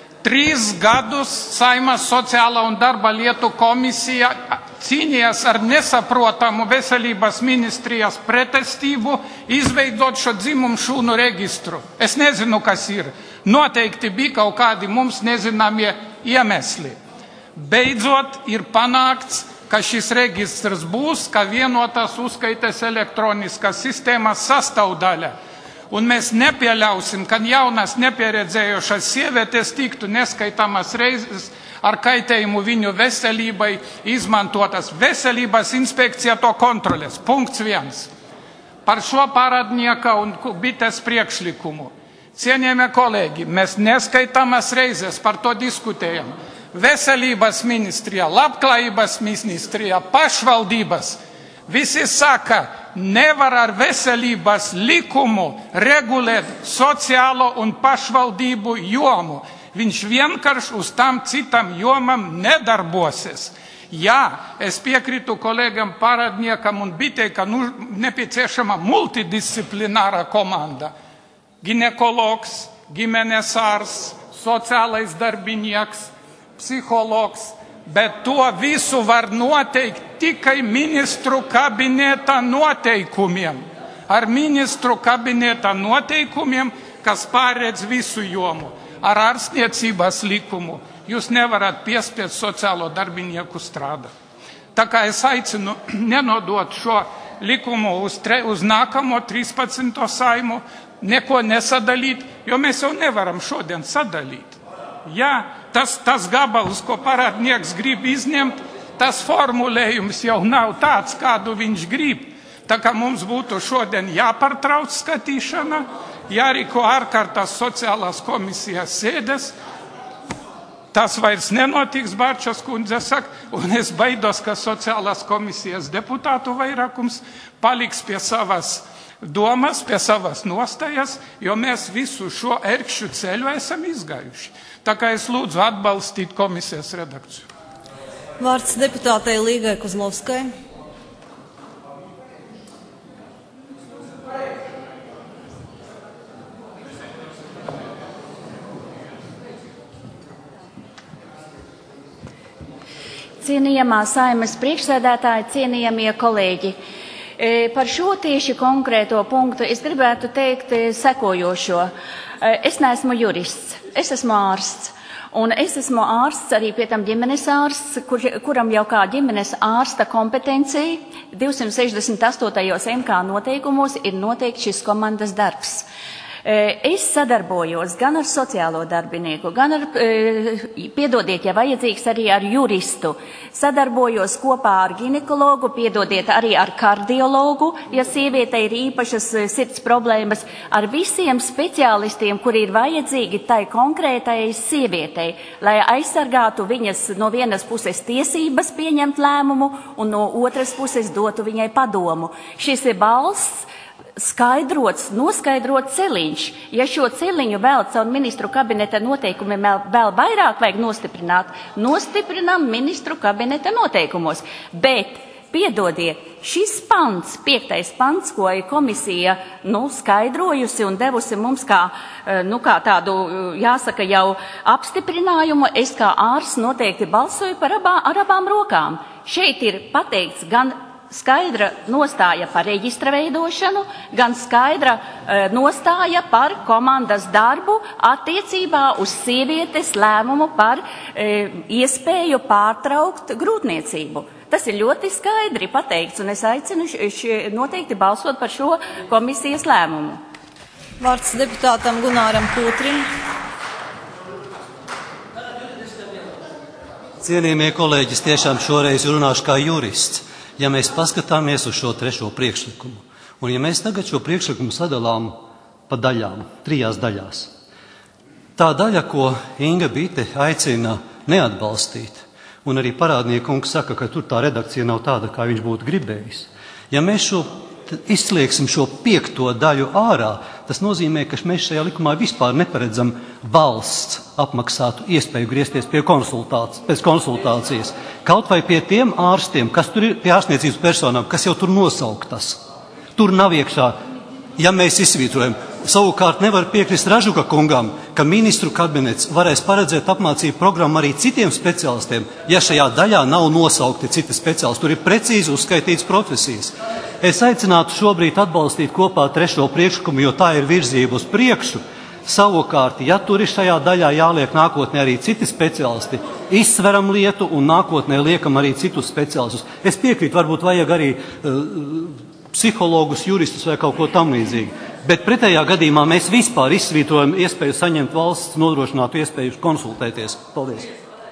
3 gadus Saeimas sociālā un darba lietu komisija cīnījās ar nesaprotamu veselības ministrijas pretestību izveidot šo dzimumu šūnu registru. Es nezinu, kas ir. Noteikti bija kaut kādi mums nezināmie iemesli. Beidzot ir panākts, ka šis registrs būs, ka vienotās uzskaites elektroniskas sistēmas sastāvdaļa. Un mēs nepieļausim, ka jaunas nepieredzējušas sievietes tiktu neskaitāmas reizes ar kaitējumu viņu veselībai izmantotas. Veselības inspekcija to kontrolēs. Punkts 1. Par šo Parādnieka un Bites priekšlikumu. Cienījamie kolēģi, mēs neskaitāmas reizes par to diskutējam. Veselības ministrija, labklājības ministrija, pašvaldības. Visi saka, nevar ar veselības likumu regulēt sociālo un pašvaldību jomu. Viņš vienkārši uz tam citam jomam nedarbosies. Jā, es piekrītu kolēģam Parādniekam un Bitei, ka nepieciešama multidisciplināra komanda. Ginekologs, ģimenes ārsts, sociālais darbinieks, psihologs, bet to visu var noteikt tikai ministru kabineta noteikumiem. Ar ministru kabineta noteikumiem, kas pārēdz visu jomu. Ar ārstniecības likumu jūs nevarat piespiest sociālo darbinieku strādāt. Tā kā es aicinu nenodot šo likumu uz nākamo 13. Saimu, neko nesadalīt, jo mēs jau nevaram šodien sadalīt. Jā, tas gabals, ko Parādnieks grib izņemt, tas formulējums jau nav tāds, kādu viņš grib. Tā kā mums būtu šodien jāpārtrauc skatīšana, jārīko ārkārtās sociālās komisijas sēdes. Tas vairs nenotiks, Bārčas kundze saka, un es baidos, ka sociālās komisijas deputātu vairākums paliks pie savas domas, pie savas nostājas, jo mēs visu šo ērkšķu ceļu esam izgājuši. Tā kā es lūdzu atbalstīt komisijas redakciju. Vārds deputātei Līgai Kozlovskai. Cienījamā Saeimas priekšsēdētāja, cienījamie kolēģi. Par šo tieši konkrēto punktu es gribētu teikt sekojošo. Es neesmu jurists, es esmu ārsts. Un es esmu ārsts, arī pie tam ģimenes ārsts, kuram jau kā ģimenes ārsta kompetencija 268. MK noteikumos ir noteikti šis komandas darbs. Es sadarbojos gan ar sociālo darbinieku, gan ar, piedodiet, ja vajadzīgs, arī ar juristu. Sadarbojos kopā ar ginekologu, piedodiet, arī ar kardiologu, ja sievietei ir īpašas sirds problēmas, ar visiem speciālistiem, kuri ir vajadzīgi tai konkrētai sievietei, lai aizsargātu viņas no vienas puses tiesības pieņemt lēmumu un no otras puses dotu viņai padomu. Šis ir balss, noskaidrot celiņš. Ja šo celiņu vēl caur ministru kabineta noteikumiem vēl vairāk vajag nostiprinām ministru kabineta noteikumos. Bet, piedodiet, šis pants, 5. pants, ko komisija skaidrojusi un devusi mums kā tādu, jāsaka, jau apstiprinājumu, es kā ārsts noteikti balsoju ar abām rokām. Šeit ir pateikts gan skaidra nostāja par reģistra veidošanu, gan skaidra nostāja par komandas darbu attiecībā uz sievietes lēmumu par iespēju pārtraukt grūtniecību. Tas ir ļoti skaidri pateikts, un es aicinu noteikti balsot par šo komisijas lēmumu. Vārds deputātam Gunāram Kūtrim. Cienījamie kolēģis, tiešām šoreiz runāšu kā jurists. Ja mēs paskatāmies uz šo 3. priekšlikumu, un ja mēs tagad šo priekšlikumu sadalām pa daļām, 3 daļās, tā daļa, ko Inga Bite aicina neatbalstīt, un arī parādniekungs saka, ka tur tā redakcija nav tāda, kā viņš būtu gribējis. Ja mēs izslieksim šo 5. daļu ārā, tas nozīmē, ka mēs šajā likumā vispār neparedzam valsts apmaksātu iespēju griezties pēc konsultācijas. Kaut vai pie tiem ārstiem, kas tur ir, pie ārstniecības personām, kas jau tur nosauktas. Tur nav iekšā, ja mēs izsvītrojam. Savukārt nevar piekrist Ražuka kungam, ka ministru kabinets varēs paredzēt apmācību programmu arī citiem speciālistiem, ja šajā daļā nav nosaukti citi speciālisti. Tur ir precīzi uzskaitīts profesijas. Es aicinātu šobrīd atbalstīt kopā 3. priekšlikumu, jo tā ir virzība uz priekšu. Savukārt, ja tur ir šajā daļā jāliek nākotnē arī citi speciālisti, izsveram lietu un nākotnē liekam arī citus speciālistus. Es piekrītu, varbūt vajag arī psihologus, juristus vai kaut ko tam līdzīgi. Bet pretējā gadījumā mēs vispār izsvītrojam iespēju saņemt valsts nodrošinātu iespēju konsultēties. Paldies.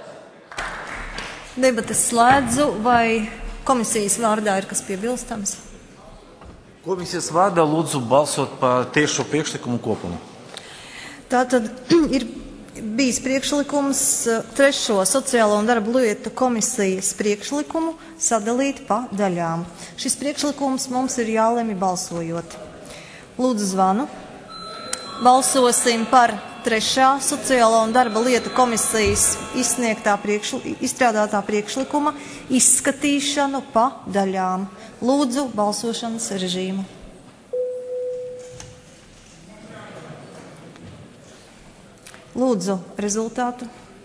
Debates slēdzu, vai komisijas vārdā ir kas piebilstams? Komisijas vārdā lūdzu balsot par tiešu priekšlikumu kopumu. Tātad ir bijis priekšlikums 3. sociālo un darba lietu komisijas priekšlikumu sadalīt pa daļām. Šis priekšlikums mums ir jālemj balsojot. Lūdzu zvanu. Balsosim par 3. sociālo un darba lietu komisijas izstrādātā priekšlikuma izskatīšanu pa daļām. Lūdzu balsošanas režīmu. Lūdzu rezultātu.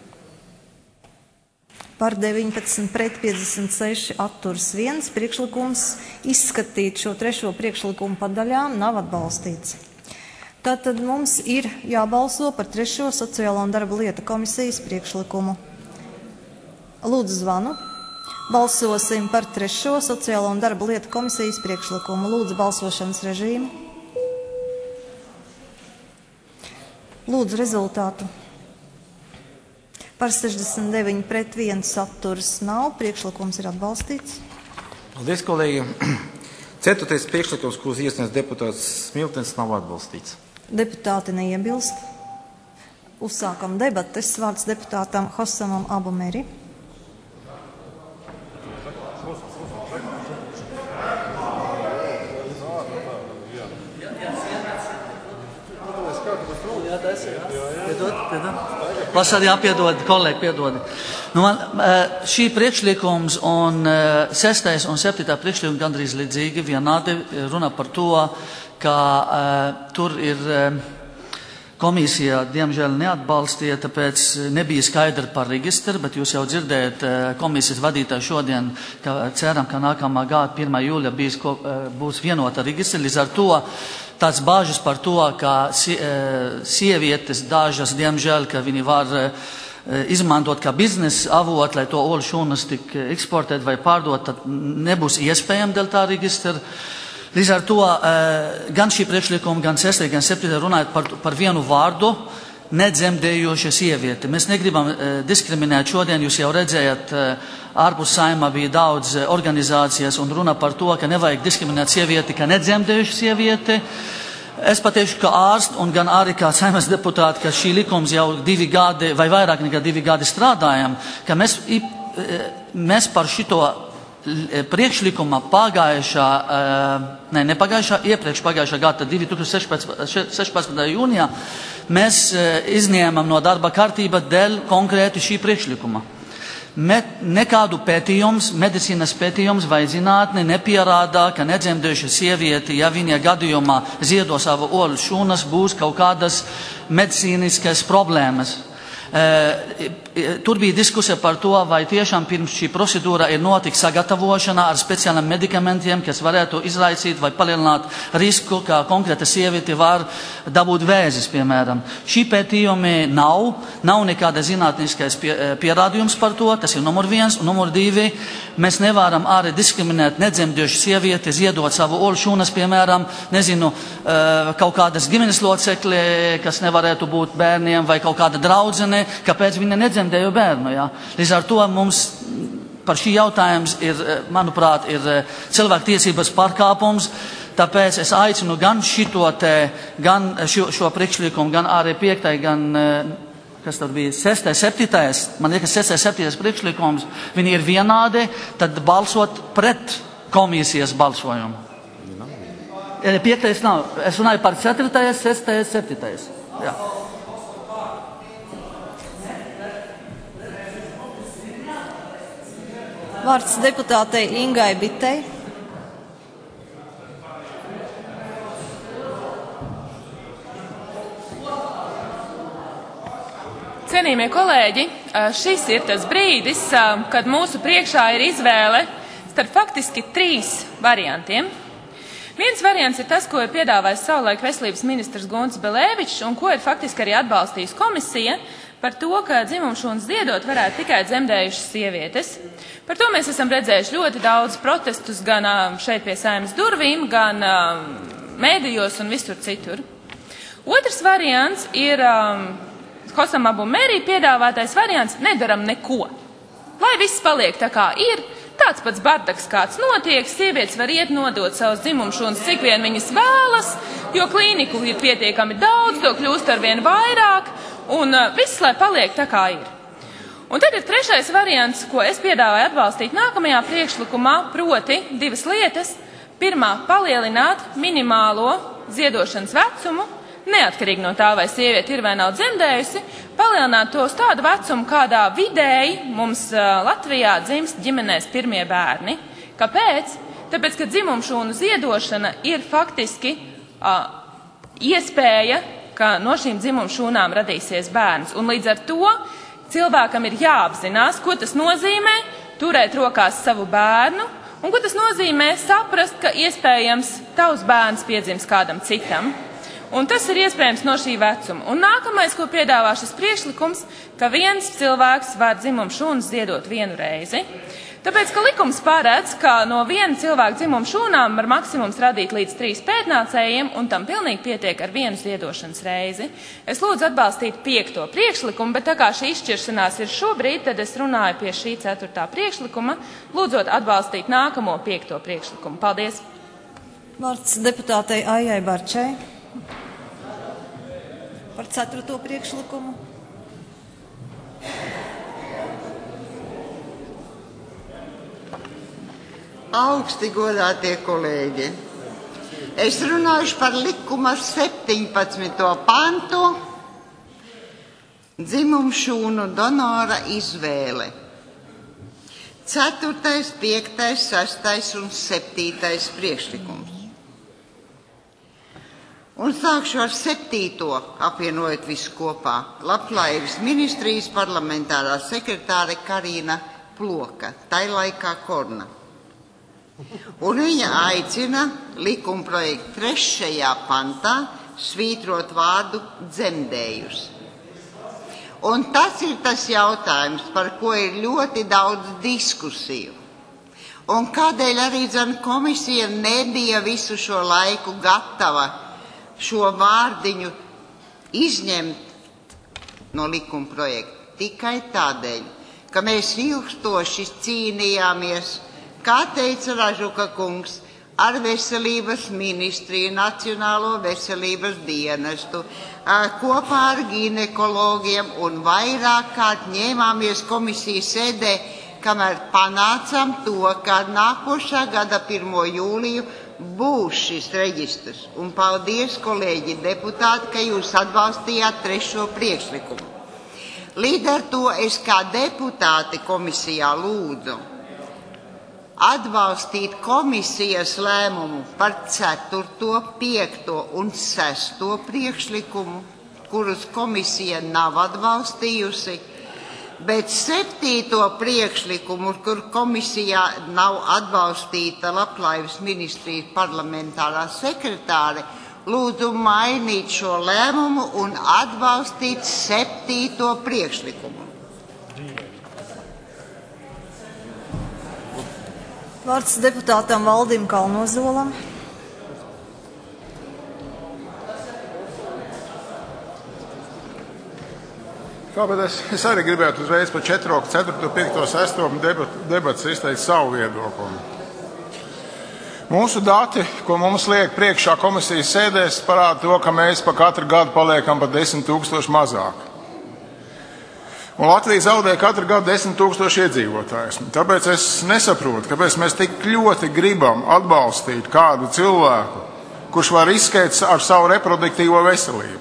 Par 19 pret 56 atturs 1. Priekšlikums izskatīt šo 3. priekšlikumu pa daļām nav atbalstīts. Tātad mums ir jābalso par 3. sociālo un darba lietu komisijas priekšlikumu. Lūdzu zvanu. Balsosim par 3. sociālo un darba lietu komisijas priekšlikumu. Lūdzu balsošanas režīmu. Lūdzu rezultātu. Par 69 pret 1 atturs nav. Priekšlikums ir atbalstīts. Paldies, kolēģi. 4. priekšlikums, kurus iesniedz deputāts Smiltens, nav atbalstīts. Deputāti neiebilst. Uzsākam debates. Vārds deputātam Hosamam Abumeri. Vasarī jāpiedod, kolēģi, piedodi. Šī priekšlikums un 6. un 7. priekšlikums gandrīz līdzīgi vienādi runā par to, ka tur ir komisija, diemžēl, neatbalstīja, tāpēc nebija skaidri par registru, bet jūs jau dzirdējat komisijas vadītāju šodien, ka ceram, ka nākamā gada 1. jūļa būs vienota registra. Līdz ar to tāds bāžas par to, ka sievietes dažas, diemžēl, ka viņi var izmantot kā biznesa avot, lai to olu šūnas tik eksportēt vai pārdot, tad nebūs iespējami dēļ tā registra. Līdz ar to gan šī priekšlikuma, gan 6. gan 7. runājot par vienu vārdu nedzemdējoša sieviete. Mēs negribam diskriminēt šodien, jūs jau redzējat, ārpus Saeimā bija daudz organizācijas un runa par to, ka nevajag diskriminēt sievieti, ka nedzemdējoša sieviete. Es pateikšu, ka ārsts un gan arī kā Saeimas deputāti, ka šī likums jau 2 gadi vai vairāk nekā 2 gadi strādājam, ka mēs par šito priekšlikuma iepriekš pagājušā gada 2016. jūnijā mēs izņēmam no darba kārtība dēļ konkrēti šī priekšlikuma. Nekādu pētījums, medicīnas pētījums vai zinātne nepierādā, ka nedzemdējuša sieviete, ja viņa gadījumā ziedo savu olu šūnas, būs kaut kādas medicīniskas problēmas. Tur bija diskusija par to, vai tiešām pirms šī procedūra ir notiks sagatavošana ar speciāliem medikamentiem, kas varētu izraisīt vai palielināt risku, ka konkrēta sieviete var dabūt vēzis, piemēram. Šī pētījumi nav nekāda zinātniskais pierādījums par to, tas ir numur 1, un numur 2, mēs nevaram arī diskriminēt nedzemdējušu sievieti, ziedot savu olu šūnas, piemēram, kaut kādas ģimenes locekļi, kas nevarētu būt bērniem, vai kaut kāda draudzene, kāpēc viņa nedzemdēja bērnu. Ja? Līdz ar to mums par šī jautājums ir, manuprāt, ir cilvēktiesības pārkāpums, tāpēc es aicinu gan gan šo priekšlikumu, gan arī 5. gan, kas tad bija 6. 7. Man liekas 6. 7. priekšlikums, viņi ir vienādi, tad balsot pret komisijas balsojumu. 5. nav, es runāju par 4., 6., 7. Jā. Vārds deputātei Ingai Bitei. Cienījamie kolēģi, šis ir tas brīdis, kad mūsu priekšā ir izvēle starp faktiski 3 variantiem. Viens variants ir tas, ko ir piedāvājis savulaik veselības ministrs Gunts Belēvičs un ko ir faktiski arī atbalstījis komisija par to, ka dzimumšūnas ziedot varētu tikai dzemdējušas sievietes. Par to mēs esam redzējuši ļoti daudz protestus gan šeit pie Saeimas durvīm, gan mēdījos un visur citur. Otrs variants ir Hosam Abu Mērī piedāvātais variants nedaram neko. Lai viss paliek tā kā ir, tāds pats bardaks kāds notiek, sievietes var iet nodot savus dzimumšūnas, cik vien viņas vēlas, jo klīniku ir pietiekami daudz, to kļūst arvien vairāk, un viss, lai paliek tā kā ir. Un tad ir 3. variants, ko es piedāvāju atbalstīt nākamajā priekšlikumā, proti 2 lietas. Pirmā, palielināt minimālo ziedošanas vecumu, neatkarīgi no tā, vai sieviete ir vai nav dzemdējusi, palielināt to uz tādu vecumu, kādā vidēji mums Latvijā dzimst ģimenēs pirmie bērni. Kāpēc? Tāpēc, ka dzimumšūnu ziedošana ir faktiski iespēja, ka no šīm dzimumšūnām radīsies bērns. Un līdz ar to cilvēkam ir jāapzinās, ko tas nozīmē turēt rokās savu bērnu, un ko tas nozīmē saprast, ka iespējams tavs bērns piedzims kādam citam. Un tas ir iespējams no šī vecuma. Un nākamais, ko piedāvā šis priekšlikums, ka viens cilvēks var dzimumšūnas ziedot 1 reizi. Tāpēc, ka likums paredz, ka no viena cilvēka dzimumšūnām var maksimums radīt līdz 3 pētnācējiem, un tam pilnīgi pietiek ar 1 ziedošanas reizi. Es lūdzu atbalstīt 5. priekšlikumu, bet tā kā šī izšķiršanās ir šobrīd, tad es runāju pie šī 4. priekšlikuma, lūdzot atbalstīt nākamo 5. priekšlikumu. Paldies! Vārds deputātei Aijai Barčai par 4. priekšlikumu. Augsti godātie kolēģi, es runāšu par likuma 17. pantu dzimumšūnu donora izvēle. 4., 5., 6. un 7. priekšlikums. Un sākšu ar 7. apvienojot visu kopā. Labklājības ministrijas parlamentārā sekretāre Karina Ploka, tai laikā Korna. Un viņa aicina likumprojektu 3. pantā svītrot vārdu dzemdējus. Un tas ir tas jautājums, par ko ir ļoti daudz diskusiju. Un kādēļ arī komisija nebija visu šo laiku gatava šo vārdiņu izņemt no likuma projekta? Tikai tādēļ, ka mēs ilgstoši cīnījāmies, kā teica Ražuka kungs, ar veselības ministriju, Nacionālo veselības dienestu, kopā ar ginekologiem un vairāk kārt ņēmāmies komisijas sēdē, kamēr panācām to, ka nākošā gada 1. jūliju būs šis reģistrs. Un paldies, kolēģi deputāti, ka jūs atbalstījāt 3. priekšlikumu. Līdz ar to es kā deputāti komisijā lūdzu atbalstīt komisijas lēmumu par 4., 5. un 6. priekšlikumu, kurus komisija nav atbalstījusi, bet 7. priekšlikumu, kur komisijā nav atbalstīta Labklājības ministrijas parlamentārā sekretāre, lūdzu mainīt šo lēmumu un atbalstīt 7. priekšlikumu. Vārds deputātam Valdim Kalnozolam. Tāpēc es arī gribētu uzreiz par 4., 4., 5., 6. debatas izteikt savu viedokli. Mūsu dati, ko mums liek priekšā komisijas sēdēs, parāda to, ka mēs pa katru gadu paliekam pa 10 000 mazāk. Un Latvija zaudē katru gadu 10 000 iedzīvotājus. Tāpēc es nesaprotu, kāpēc mēs tik ļoti gribam atbalstīt kādu cilvēku, kurš var izskēt ar savu reproduktīvo veselību.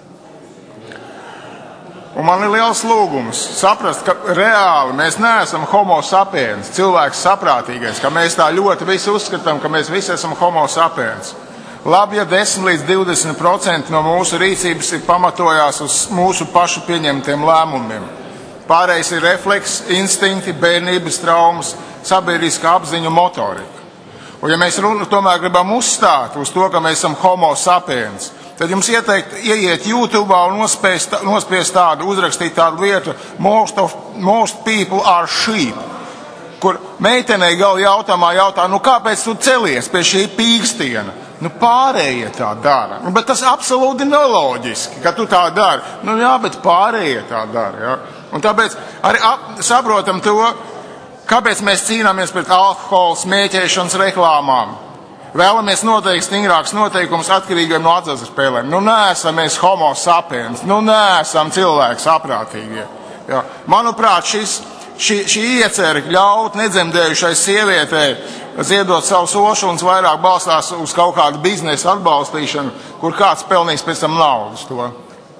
Un man ir liels lūgums saprast, ka reāli mēs neesam homo sapiens, cilvēks saprātīgais, ka mēs tā ļoti visi uzskatām, ka mēs visi esam homo sapiens. Labi, ja 10 līdz 20% no mūsu rīcības ir pamatojās uz mūsu pašu pieņemtiem lēmumiem. Pārējais ir refleks, instinkti, bērnības traumas, sabiedriska apziņa, motorika. Un ja mēs tomēr gribam uzstāt uz to, ka mēs esam homo sapiens, tad jums ieteikt ieiet YouTube un nospiest tādu, uzrakstīt tādu lietu most people are sheep, kur meitenei gal jautājumā jautā, kāpēc tu celies pie šī pīkstiena? Pārējie tā dara. Bet tas absolūti neloģiski, ka tu tā dari. Jā, bet pārējie tā dara. Ja? Un tāpēc arī saprotam to, kāpēc mēs cīnāmies pret alkohola smēķēšanas reklāmām. Vēlamies noteikt stingrākus noteikumus atkarīgiem no atzaļspēlēm. Neesam mēs homo sapiens, neesam cilvēki saprātīgie. Ja. Manuprāt, šī iecerē ļaut nedzemdējušai sievietei ziedot savus ošumus vairāk balstās uz kaut kādu biznesa atbalstīšanu, kur kāds pelnīs pēc tam naudas to.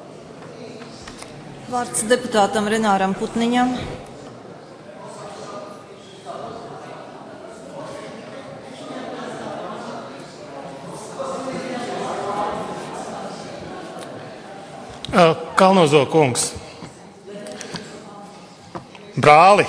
Vārds deputātam Renāram Putniņam. Kalnozo kungs, brāli,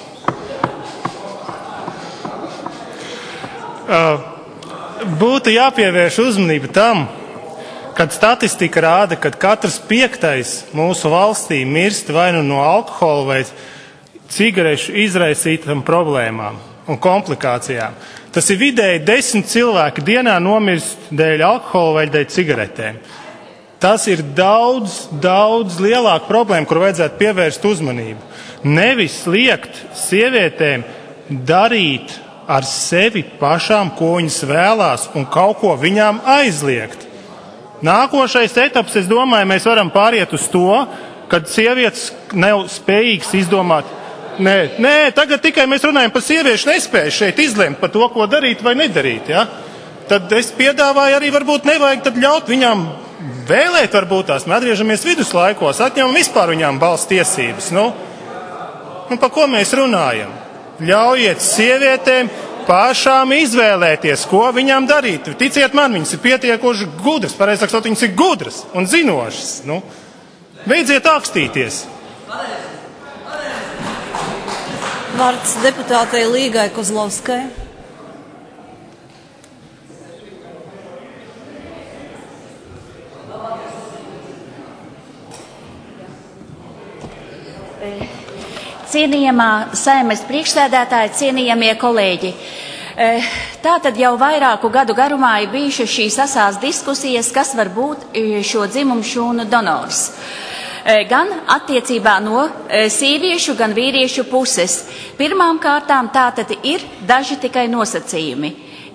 būtu jāpievērš uzmanība tam, kad statistika rāda, ka katrs 5. mūsu valstī mirst vai nu no alkohola vai cigarešu izraisītām problēmām un komplikācijām. Tas ir vidēji 10 cilvēki dienā nomirst dēļ alkohola vai dēļ cigaretēm. Tas ir daudz, daudz lielāka problēma, kur vajadzētu pievērst uzmanību. Nevis liekt sievietēm darīt ar sevi pašām, ko viņas vēlās, un kaut ko viņām aizliegt. Nākošais etaps, es domāju, mēs varam pāriet uz to, kad sievietes nav spējīgas izdomāt. Nē, tagad tikai mēs runājam par sieviešu nespēju šeit izlemt par to, ko darīt vai nedarīt. Ja? Tad es piedāvāju arī, varbūt nevajag tad ļaut viņām vēlēt, varbūt tās, mēs atgriežamies viduslaikos, atņemam vispār viņām balss tiesības. Par ko mēs runājam? Ļaujiet sievietēm pašām izvēlēties, ko viņām darīt. Ticiet man, viņas ir pietiekoši gudras, pareizāk sakot, viņas ir gudras un zinošas. Beidziet akstīties. Vārds deputātei Līgai Kozlovskai. cienījamā Saeimas priekšsēdētāja, cienījamie kolēģi. Tātad jau vairāku gadu garumā ir bijušas šīs asās diskusijas, kas var būt šo dzimumu šūnu donors. Gan attiecībā no sieviešu, gan vīriešu puses. Pirmām kārtām tātad ir daži tikai nosacījumi.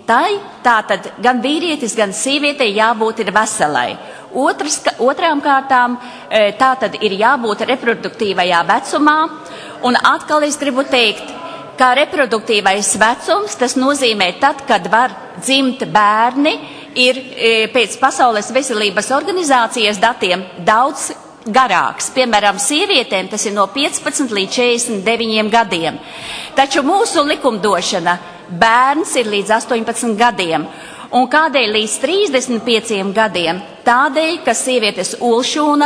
Tātad gan vīrietis, gan sievietei jābūt ir veselai. Otrām kārtām tātad ir jābūt reproduktīvajā vecumā. Un atkal es gribu teikt, ka reproduktīvais vecums, tas nozīmē tad, kad var dzimt bērni, ir pēc Pasaules veselības organizācijas datiem daudz garāks. Piemēram, sievietēm tas ir no 15 līdz 49 gadiem. Taču mūsu likumdošana bērns ir līdz 18 gadiem. Un kādēļ līdz 35 gadiem? Tādēļ, ka sievietes ulšūna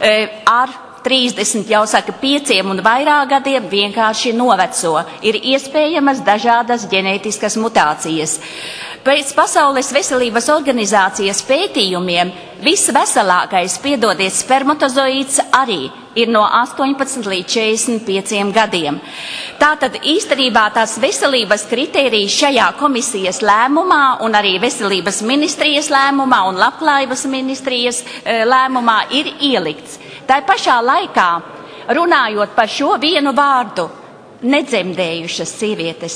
ar 30 jau saka 5 un vairāk gadiem vienkārši noveco. Ir iespējamas dažādas ģenētiskas mutācijas. Pēc Pasaules veselības organizācijas pētījumiem visveselākais, piedodiet, spermatozoīds arī ir no 18 līdz 45 gadiem. Tātad īstenībā tās veselības kritērijas šajā komisijas lēmumā un arī veselības ministrijas lēmumā un labklājības ministrijas lēmumā ir ielikts. Tā pašā laikā, runājot par šo vienu vārdu, nedzemdējušas sievietes,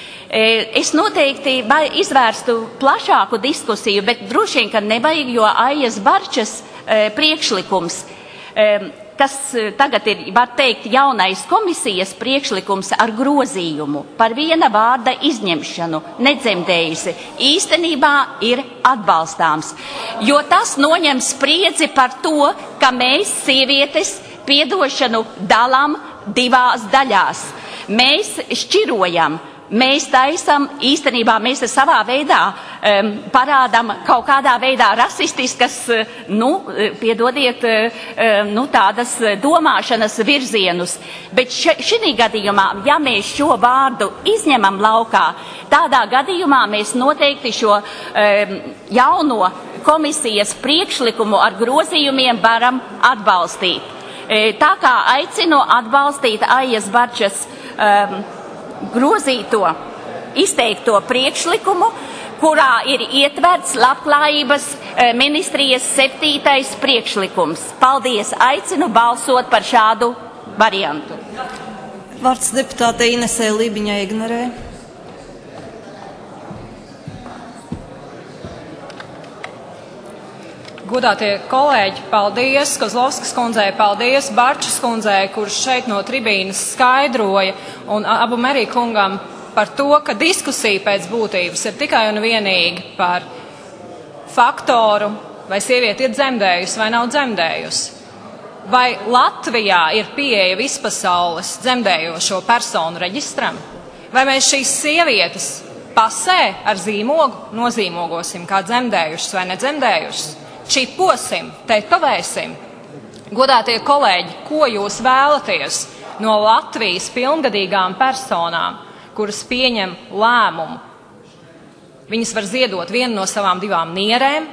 es noteikti izvērstu plašāku diskusiju, bet droši vien, ka nevajag, jo Aijas Barčas priekšlikums, kas tagad ir, var teikt, jaunais komisijas priekšlikums ar grozījumu par viena vārda izņemšanu, nedzemdējusi, īstenībā ir atbalstāms. Jo tas noņem spriedzi par to, ka mēs sievietes piedošanu dalām divās daļās. Mēs šķirojam. Mēs taisam, īstenībā mēs savā veidā parādām kaut kādā veidā rasistiskas, piedodiet, tādas domāšanas virzienus. Bet šī gadījumā, ja mēs šo vārdu izņemam laukā, tādā gadījumā mēs noteikti šo jauno komisijas priekšlikumu ar grozījumiem varam atbalstīt. Tā kā aicinu atbalstīt Aijas Barčas grozīto, izteikto priekšlikumu, kurā ir ietverts labklājības ministrijas 7. priekšlikums. Paldies! Aicinu balsot par šādu variantu. Vārds deputātei Inesei Lībiņai Ignerē. Godātie kolēģi, paldies Kozlovskas kundzei, paldies Barčas kundzei, kurš šeit no tribīnas skaidroja, un Abum arī kungam par to, ka diskusija pēc būtības ir tikai un vienīgi par faktoru, vai sieviete ir dzemdējusi vai nav dzemdējusi. Vai Latvijā ir pieeja vispasaules dzemdējošo personu reģistram? Vai mēs šīs sievietes pasē ar zīmogu nozīmogosim kā dzemdējušas vai nedzemdējušas? Čiposim, tetovēsim. Godātie kolēģi, ko jūs vēlaties no Latvijas pilngadīgām personām, kuras pieņem lēmumu? Viņas var ziedot vienu no savām 2 nierēm,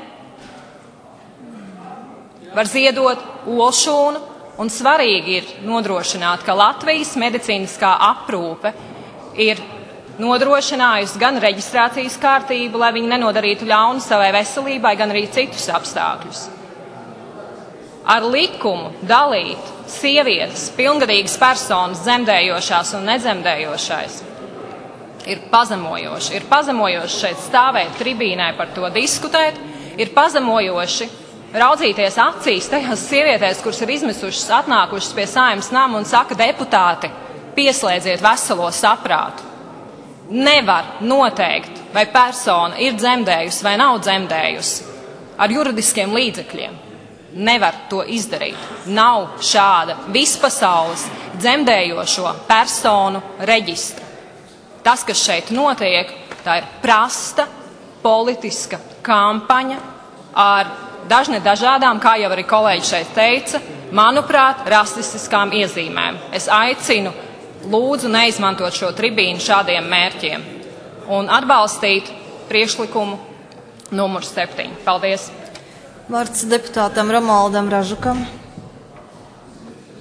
var ziedot olšūnu, un svarīgi ir nodrošināt, ka Latvijas medicīniskā aprūpe ir nodrošinājusi gan reģistrācijas kārtību, lai viņi nenodarītu ļaunu savai veselībai, gan arī citus apstākļus. Ar likumu dalīt sievietes, pilngadīgas personas, dzemdējošās un nedzemdējošais ir pazemojoši. Ir pazemojoši šeit stāvēt tribīnē par to diskutēt, ir pazemojoši raudzīties acīs tajās sievietēs, kuras ir izmisušas, atnākušas pie Saeimas nama un saka: deputāti, pieslēdziet veselo saprātu. Nevar noteikt, vai persona ir dzemdējusi vai nav dzemdējusi ar juridiskiem līdzekļiem. Nevar to izdarīt. Nav šāda vispasaules dzemdējošo personu reģistra. Tas, kas šeit notiek, tā ir prasta politiska kampaņa ar dažādām, kā jau arī kolēģi šeit teica, manuprāt, rasistiskām iezīmēm. Es aicinu lūdzu neizmantot šo tribīnu šādiem mērķiem un atbalstīt priekšlikumu numur 7. Paldies! Vārds deputātam Romualdam Ražukam.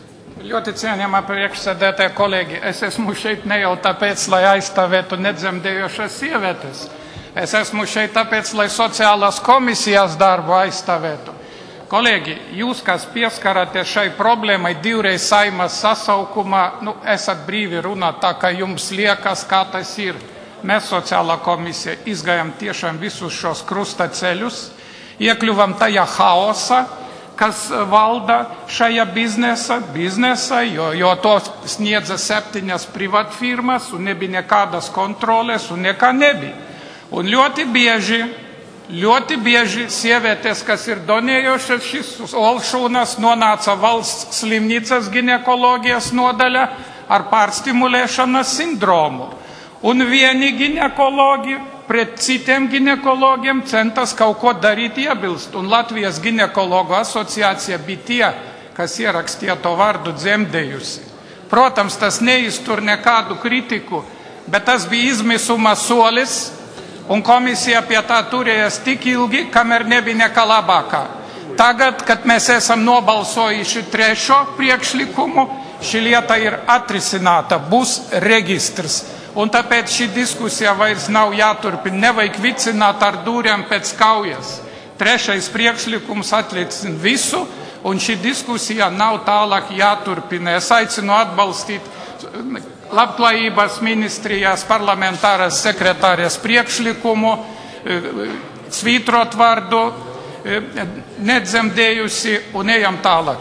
Ļoti cienījamā priekšsēdētāja kolēģi, es esmu šeit ne jau tāpēc, lai aizstāvētu nedzemdējošas sievietes. Es esmu šeit tāpēc, lai sociālās komisijas darbu aizstāvētu. Kolēģi, jūs, kas pieskaraties šai problēmai divreiz Saimas sasaukumā, esat brīvi runāt tā, kā jums liekas, kā tas ir. Mēs sociālā komisija izgājām tiešām visus šos krustaceļus, iekļuvam tajā haosa, kas valda šajā biznesa, jo to sniedza 7 privātfirmas un nebija nekādas kontroles un nekā nebija. Un ļoti bieži sievietes, kas ir donējušas šis olšūnas, nonāca valsts slimnīcas ginekoloģijas nodaļa ar pārstimulēšanas sindromu. Un vieni ginekologi pret citiem ginekologiem centas kaut ko darīt iebilst. Un Latvijas ginekologu asociācija bija tie, kas ierakstīja to vārdu dzemdējusi. Protams, tas neiztur nekādu kritiku, bet tas bija izmisuma solis, un komisija pie tā turējās tik ilgi, kamēr nebija nekā labākā. Tagad, kad mēs esam nobalsojuši 3. priekšlikumu, šī lieta ir atrisināta, būs registrs. Un tāpēc šī diskusija vairs nav jāturpina, nevajag vicināt ar dūriem pēc kaujas. 3. priekšlikums atliecina visu, un šī diskusija nav tālāk jāturpina. Es aicinu atbalstīt Labklājības ministrijas parlamentāras sekretāres priekšlikumu, svītrot vārdu nedzemdējusi un ejam tālāk.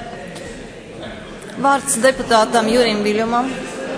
Vārds deputātam Jurim Viļumam.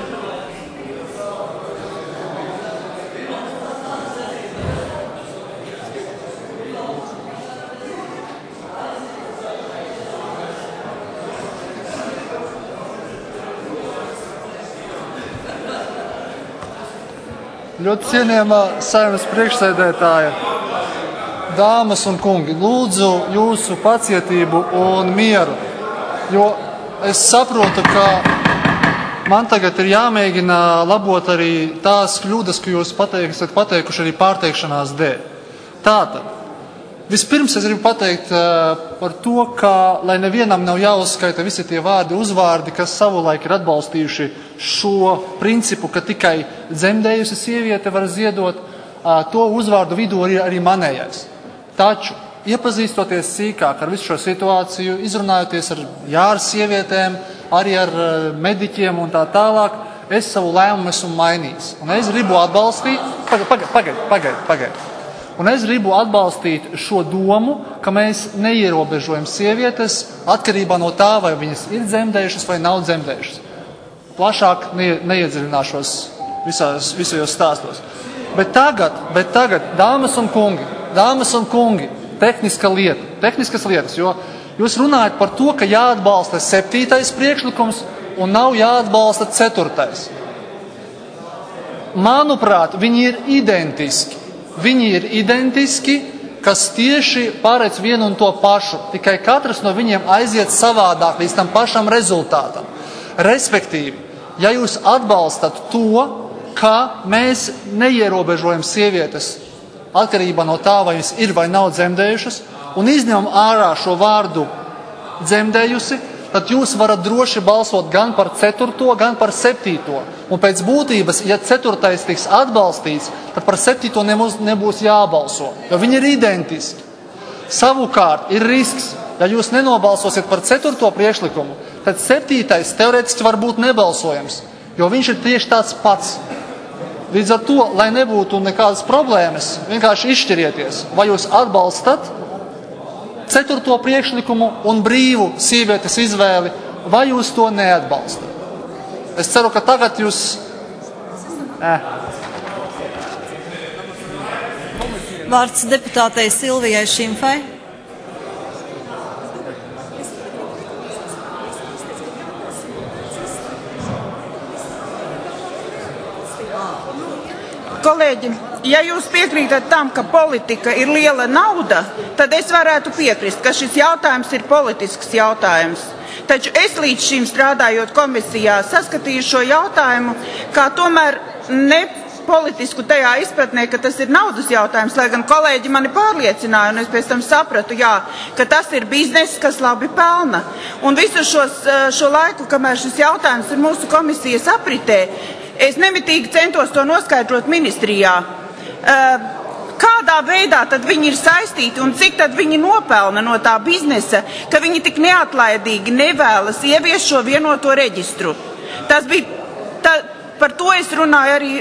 Ļoti cienījamā Saeimas priekšsēdētāja, dāmas un kungi, lūdzu jūsu pacietību un mieru, jo es saprotu, ka man tagad ir jāmēģina labot arī tās kļūdas, ko jūs esat pateikuši arī pārteikšanās dēļ. Tātad, vispirms es gribu pateikt par to, ka, lai nevienam nav jāuzskaita visi tie vārdi, uzvārdi, kas savulaik ir atbalstījuši šo principu, ka tikai dzemdējusi sieviete var ziedot, to uzvārdu vidū ir arī manējais. Taču, iepazīstoties sīkāk ar visu šo situāciju, izrunājoties ar jāras sievietēm, arī ar mediķiem un tā tālāk, es savu lēmumu esmu mainījis. Un es gribu atbalstīt, pagaid. Un es gribu atbalstīt šo domu, ka mēs neierobežojam sievietes atkarībā no tā, vai viņas ir dzemdējušas vai nav dzemdējušas. Plašāk neiedziļināšos visos stāstos. Bet tagad, dāmas un kungi, tehniskas lietas, jo jūs runājat par to, ka jāatbalsta 7. priekšlikums un nav jāatbalsta 4. Manuprāt, viņi ir identiski, kas tieši paredz vienu un to pašu, tikai katrs no viņiem aiziet savādāk līdz tam pašam rezultātam. Respektīvi, ja jūs atbalstat to, ka mēs neierobežojam sievietes atkarībā no tā, vai viņas ir vai nav dzemdējušas, un izņemam ārā šo vārdu dzemdējusi, tad jūs varat droši balsot gan par 4., gan par 7. Un pēc būtības, ja 4. tiks atbalstīts, tad par 7. nebūs jābalso, jo viņi ir identiski. Savukārt ir risks, ja jūs nenobalsosiet par 4. priekšlikumu, tad 7. teorētiski var būt nebalsojams, jo viņš ir tieši tāds pats. Līdz ar to, lai nebūtu nekādas problēmas, vienkārši izšķirieties, vai jūs atbalstat 4. priekšlikumu un brīvu sievietes izvēli, vai jūs to neatbalstat. Es ceru, ka tagad jūs... Vārds deputātei Silvijai Šimfai. Kolēģi, ja jūs piekrītat tam, ka politika ir liela nauda, tad es varētu piekrist, ka šis jautājums ir politisks jautājums. Taču es līdz šim strādājot komisijā saskatīju šo jautājumu kā tomēr politisku tajā izpratnē, ka tas ir naudas jautājums, lai gan kolēģi mani pārliecināja, un es pēc tam sapratu, jā, ka tas ir bizness, kas labi pelna. Un visu šo laiku, kamēr šis jautājums ir mūsu komisijas apritē, es nemitīgi centos to noskaidrot ministrijā. Kādā veidā tad viņi ir saistīti un cik tad viņi nopelna no tā biznesa, ka viņi tik neatlaidīgi nevēlas ieviest šo vienoto reģistru. Tas bija, par to es runāju arī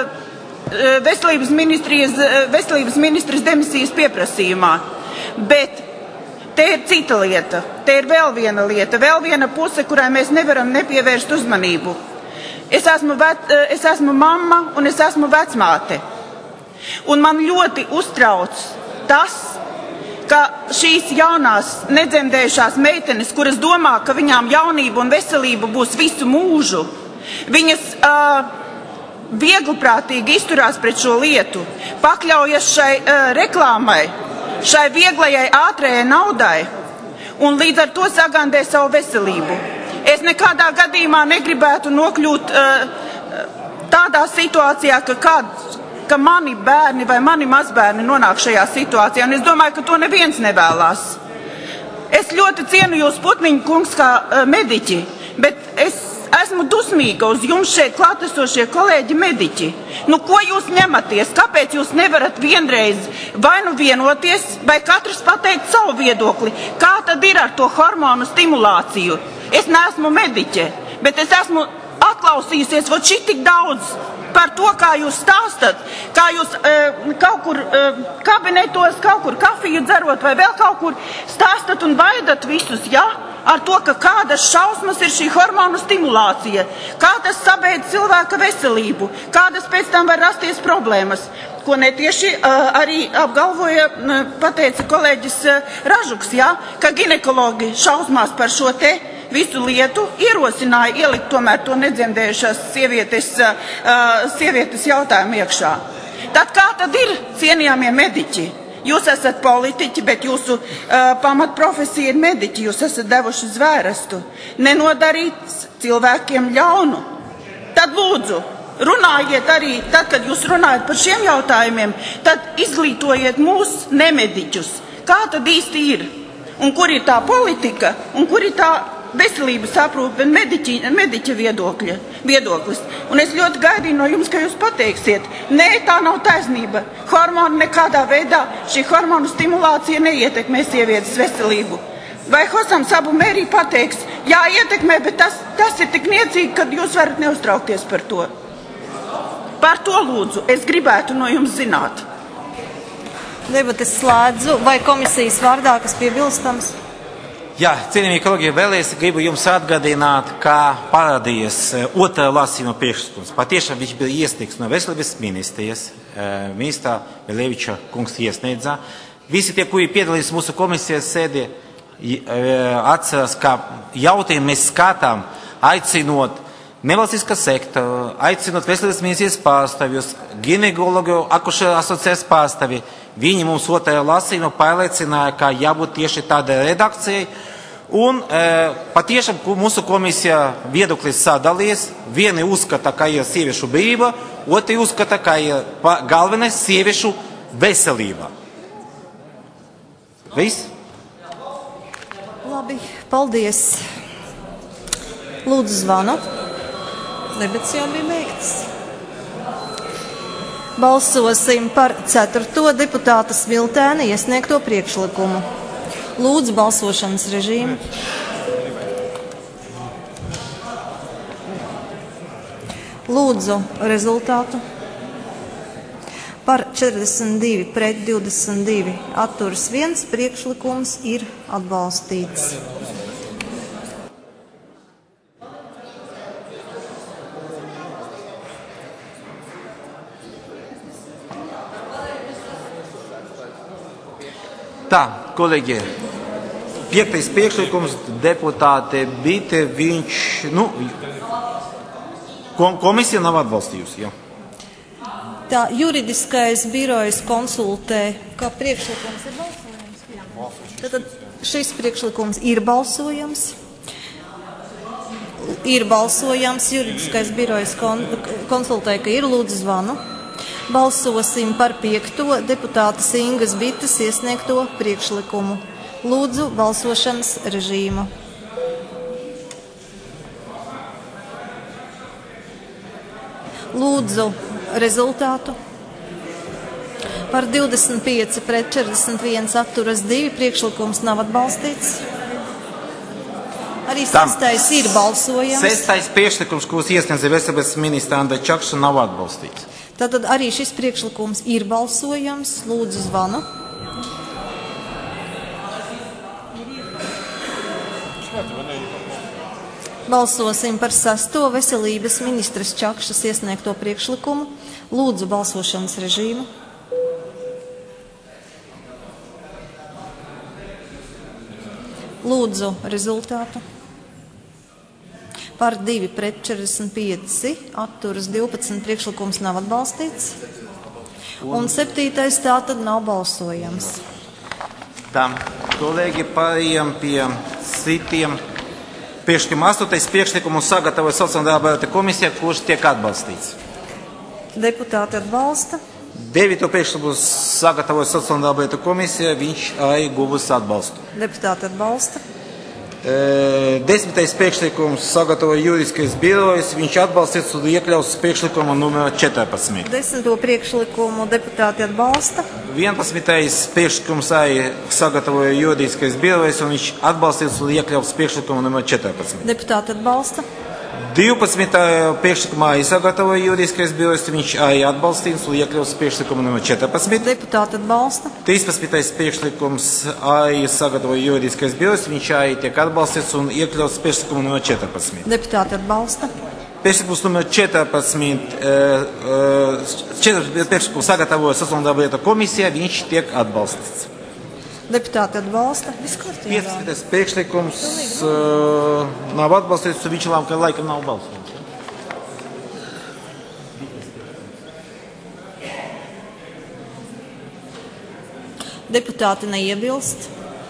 veselības ministras demisijas pieprasījumā. Bet te ir cita lieta, te ir vēl viena lieta, vēl viena puse, kurai mēs nevaram nepievērst uzmanību. Es esmu mamma un es esmu vecmāte. Un man ļoti uztrauc tas, ka šīs jaunās nedzemdējušās meitenes, kuras domā, ka viņām jaunība un veselība būs visu mūžu, viņas viegliprātīgi izturās pret šo lietu, pakļaujas šai reklāmai, šai vieglajai ātrējai naudai un līdz ar to sagandē savu veselību. Es nekādā gadījumā negribētu nokļūt tādā situācijā, ka mani bērni vai mani mazbērni nonāk šajā situācijā, un es domāju, ka to neviens nevēlās. Es ļoti cienu jūs, Putniņa kungs, kā mediķi, bet es esmu dusmīga uz jums šeit klātesošie kolēģi mediķi. Nu, ko jūs ņematies? Kāpēc jūs nevarat vienreiz vai nu vienoties, vai katrs pateikt savu viedokli? Kā tad ir ar to hormonu stimulāciju? Es neesmu mediķe, bet es esmu atklausījusies vot šitik daudz par to, kā jūs stāstat, kā jūs kaut kur kabinetos, kaut kur kafiju dzerot vai vēl kaut kur stāstat un vaidat visus, ja? Ar to, ka kādas šausmas ir šī hormonu stimulācija, kā tas sabeidz cilvēka veselību, kādas pēc tam var rasties problēmas, ko netieši arī apgalvoja, pateica kolēģis Ražuks, ja? Ka ginekologi šausmās par šo te visu lietu ierosināja ielikt tomēr to nedzemdējušās sievietes jautājumu iekšā. Tad kā tad ir, cienījamie mediķi? Jūs esat politiķi, bet jūsu pamatprofesija ir mediķi. Jūs esat devuši zvērestu. Nenodarīt cilvēkiem ļaunu. Tad lūdzu, runājiet arī, tad, kad jūs runājat par šiem jautājumiem, tad izglītojiet mūs nemediķus. Kā tad īsti ir? Un kur ir tā politika? Un kur ir tā veselības aprūpe un mediķa viedoklis. Un es ļoti gaidīju no jums, ka jūs pateiksiet, nē, tā nav taisnība. Hormoni nekādā veidā, šī hormonu stimulācija neietekmē sievietes veselību. Vai Hosam Sabu Mērī pateiks, jā, ietekmē, bet tas ir tik niecīgi, ka jūs varat neuztraukties par to. Par to lūdzu, es gribētu no jums zināt. Debates slēdzu. Vai komisijas vārdā, kas piebilstams? Jā, cienījamie kolēģi, vēlreiz gribu jums atgādināt, kā parādījies otrā lasījuma priekšlikums. Patiešām viņš bija iesniegts no veselības ministrijas, ministrā Beleviča kungs iesniedzā. Visi tie, kuri piedalījās mūsu komisijas sēdē, atceras, ka jautājumu mēs skatām, aicinot nevalstiskā sektora, aicinot veselības ministrijas pārstāvjus, ginekologu akušeru asociācijas pārstāvi. Viņi mums otrajā lasījumā pārliecināja, ka jābūt tieši tādai redakcijai. Un patiešām mūsu komisija viedoklis sadalījies. Vieni uzskata, ka ir sieviešu brīva, otri uzskata, ka ir galvenais sieviešu veselība. Viss? Labi, paldies. Lūdzu zvanu. Debats jau bija beigts. Balsosim par 4. deputāta Smiltēna iesniegto priekšlikumu. Lūdzu balsošanas režīmu. Lūdzu rezultātu. Par 42 pret 22 atturas 1 priekšlikums ir atbalstīts. Tā, kolēģi, 5. priekšlikums deputāte Bite, viņš, komisija nav atbalstījusi, jā. Tā, juridiskais birojs konsultē, kā priekšlikums ir balsojams. Tad šis priekšlikums ir balsojams. Ir balsojams, juridiskais birojs konsultē, ka ir, lūdzu zvanu. Balsosim par 5. deputātes Ingas Bites iesniegto priekšlikumu. Lūdzu balsošanas režīmu. Lūdzu rezultātu. Par 25 pret 41 atturas 2 priekšlikums nav atbalstīts. Arī 6. ir balsojams. 6. priekšlikums, kurus iesniedza veselības ministra Andra Čakša, nav atbalstīts. Tātad arī šis priekšlikums ir balsojams. Lūdzu zvanu. Balsosim par 6. veselības ministras Čakšas iesniegto priekšlikumu. Lūdzu balsošanas režīmu. Lūdzu rezultātu. Par 2 pret 45 atturas 12 priekšlikums nav atbalstīts. Un 7. tātad nav balsojams. Tā, kolēģi, pārējām pie citiem priekšlikumiem. 8. priekšlikumu sagatavoja Sociāldemokrātu komisija, kurš tiek atbalstīts. Deputāti atbalsta. 9. priekšlikumu sagatavoja Sociāldemokrātu komisija, viņš arī guvis atbalstu. Deputāti atbalsta. 10. priekšlikums sagatavoja juridiskais birojs, viņš atbalstīts un iekļauts priekšlikuma numur 14. 10. priekšlikumu deputāti atbalsta. 11. priekšlikums arī sagatavoja juridiskais birojs, un viņš atbalstīts un iekļauts priekšlikuma numur 14. Deputāti atbalsta. 12. priekšlikumā arī sagatavoja juridiskais birojs, viņš arī atbalstīts un iekļauts priekšlikuma numur 14. Deputāti atbalsta. 13. priekšlikums arī sagatavoja juridiskais birojs, viņš arī tiek atbalstīts un iekļauts priekšlikuma numur 14. Deputāti atbalsta. Priekšlikums numur 14. Priekšlikums sagatavoja Sociāldemokrātu komisija, viņš tiek atbalstīts. Deputāti atbalsta. 15. priekšlikums nav atbalstīts, un viņš lēma, ka laikam nav balsojums. Deputāti neiebilst.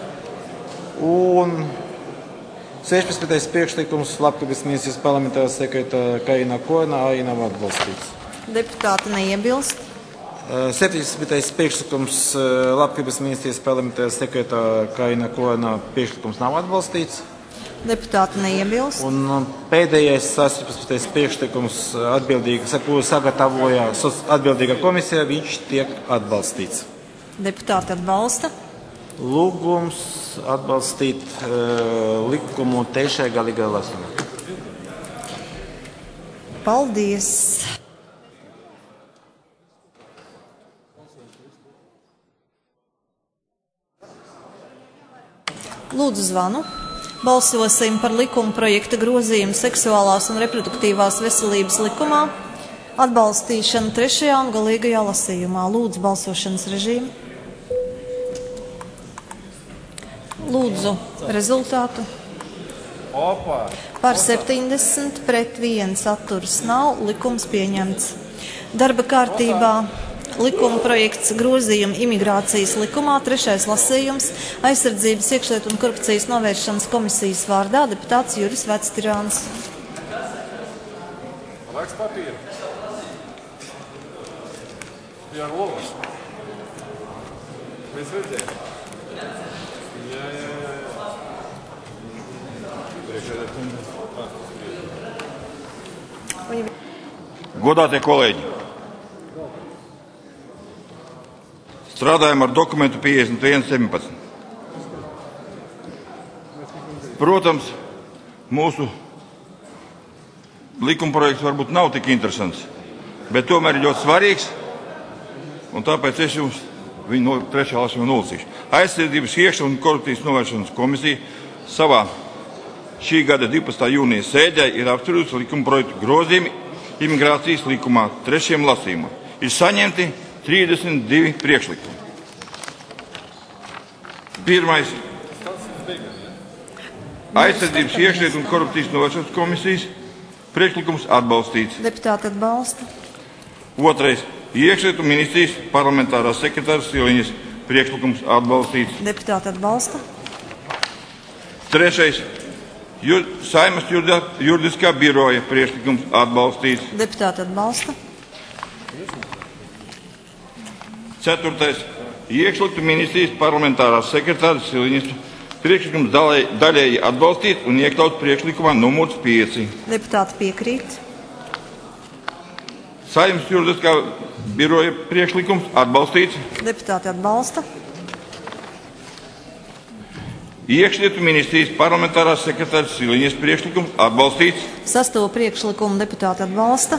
Un 16. priekšlikums Labklājības ministrijas parlamentārā sekretāra Karina Korna arī nav atbalstīts. Deputāti neiebilst. 17. priekšlikums Labklājības ministrijas parlamentārā sekretāra Karina Korna priekšlikums nav atbalstīts. Deputāti neiebilst. Un pēdējais 18. priekšlikums kuru sagatavoja atbildīga komisija, viņš tiek atbalstīts. Deputāti atbalsta. Lūgums atbalstīt likumu 3. galīgā lasījumā. Paldies! Lūdzu zvanu. Balsosim par likuma projekta grozījumu seksuālās un reproduktīvās veselības likumā. Atbalstīšanu 3. un galīgajā lasījumā. Lūdzu balsošanas režīmu. Lūdzu rezultātu. Par 70 pret 1 atturas nav. Likums pieņemts. Darba kārtībā likuma projekts grozījuma imigrācijas likumā, 3. lasījums, aizsardzības, iekšlietu un korupcijas novēršanas komisijas vārdā deputāts Juris Vectirāns. Laiks papīra. Jā, lolas. Mēs redzējām. Godātie kolēģi! Strādājam ar dokumentu 5117. Protams, mūsu likumprojekts varbūt nav tik interesants, bet tomēr ir ļoti svarīgs, un tāpēc es jums viņu no 3. lasījuma nolasīšu. Aizsardzības, iekšlietu un korupcijas novēršanas komisija savā šī gada 12. jūnija sēdē ir apspriedusi likumprojektu grozījumi imigrācijas likumā 3. lasījumā. Ir saņemti 32 priekšlikumi. Pirmais - aizsardzības, iekšlietu un korupcijas novēršanas komisijas priekšlikums atbalstīts. Deputāti atbalsta. Otrais - iekšlietu ministrijas parlamentārās sekretāras Siliņas priekšlikums atbalstīts. Deputāti atbalsta. Trešais - Saeimas juridiskā biroja priekšlikums atbalstīts. Deputāti atbalsta. 4. Iekšlietu ministrijas parlamentārās sekretāras Siliņas priekšlikums daļēji atbalstīt un iekļaut priekšlikumā numurs 5. Deputāti piekrīt. Saeimas juridiskā biroja priekšlikums atbalstīts. Deputāti atbalsta. Iekšlietu ministrijas parlamentārās sekretāras Siliņas priekšlikums atbalstīts. 6. priekšlikumu deputāti atbalsta.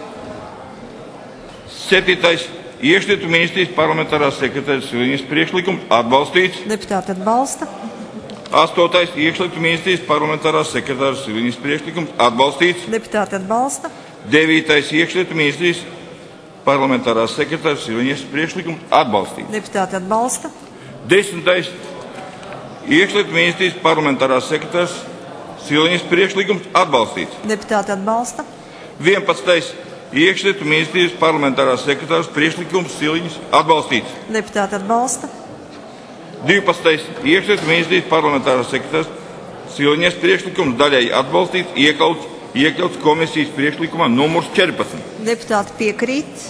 7. Iekšlietu ministrijas parlamentārās sekretāras Siliņas priekšlikums atbalstīts. Deputāti atbalsta. 8. Iekšlietu ministrijas parlamentārās sekretāras Siliņas priekšlikums atbalstīts. Deputāti atbalsta. 9. Iekšlietu ministrijas parlamentārās sekretāras Siliņas priekšlikums atbalstīts. Deputāti atbalsta. 10. Iekšlietu ministrijas parlamentārās sekretāras Siliņas priekšlikums atbalstīts. Deputāti atbalsta. 11. Iekšlietu ministrijas parlamentārās sekretāras priekšlikums Siliņas atbalstīts. Deputāti atbalsta. 12. Iekšlietu ministrijas parlamentārās sekretāras Siliņas priekšlikums daļēji atbalstīts, iekļauts komisijas priekšlikumā numurs 14. Deputāti piekrīt.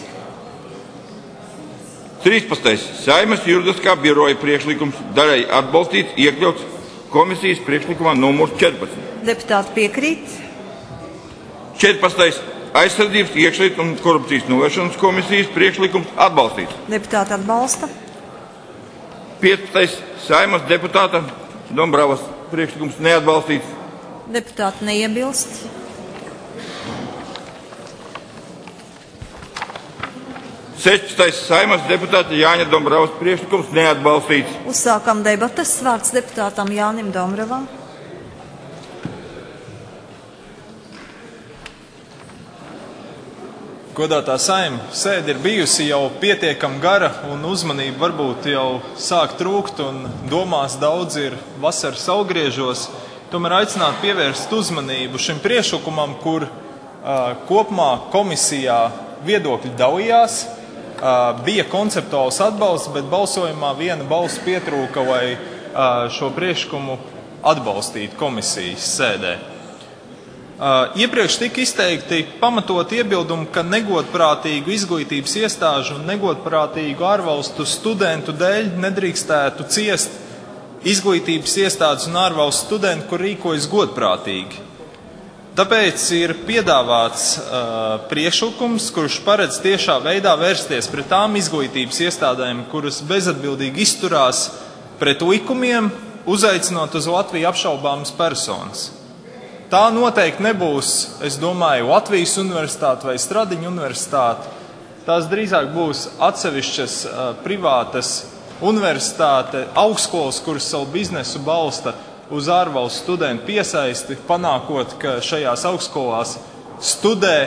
13. Saeimas juridiskā biroja priekšlikums daļēji atbalstīts, iekļauts komisijas priekšlikumā numurs 14. Deputāti piekrīt. 14. Aizsardzības, iekšlietu un korupcijas novēršanas komisijas priekšlikums atbalstīts. Deputāti atbalsta. 15. Saeimas deputāta Dombravas priekšlikums neatbalstīts. Deputāti neiebilst. 16. Saeimas deputāta Jāņa Dombravas priekšlikums neatbalstīts. Uzsākam debates. Vārds deputātam Jānim Dombravam. Godātā Saeima, sēde ir bijusi jau pietiekami gara un uzmanība varbūt jau sāk trūkt un domās daudz ir vasaras augriežos. Tomēr aicināt pievērst uzmanību šim priekšlikumam, kur kopumā komisijā viedokļi dalījās, bija konceptuāls atbalsts, bet balsojumā viena balss pietrūka, lai šo priekšlikumu atbalstītu komisijas sēdē. Iepriekš tika izteikti pamatot iebildumi, ka negodprātīgu izglītības iestāžu un negodprātīgu ārvalstu studentu dēļ nedrīkstētu ciest izglītības iestādes un ārvalstu studenti, kur rīkojas godprātīgi. Tāpēc ir piedāvāts priekšlikums, kurš paredz tiešā veidā vērsties pret tām izglītības iestādēm, kuras bezatbildīgi izturās pret likumiem, uzaicinot uz Latviju apšaubāmas personas. Tā noteikti nebūs, es domāju, Latvijas universitāte vai Stradiņa universitāte. Tās drīzāk būs atsevišķas privātas universitāte, augstskolas, kuras savu biznesu balsta uz ārvalstu studentu piesaisti, panākot, ka šajās augstskolās studē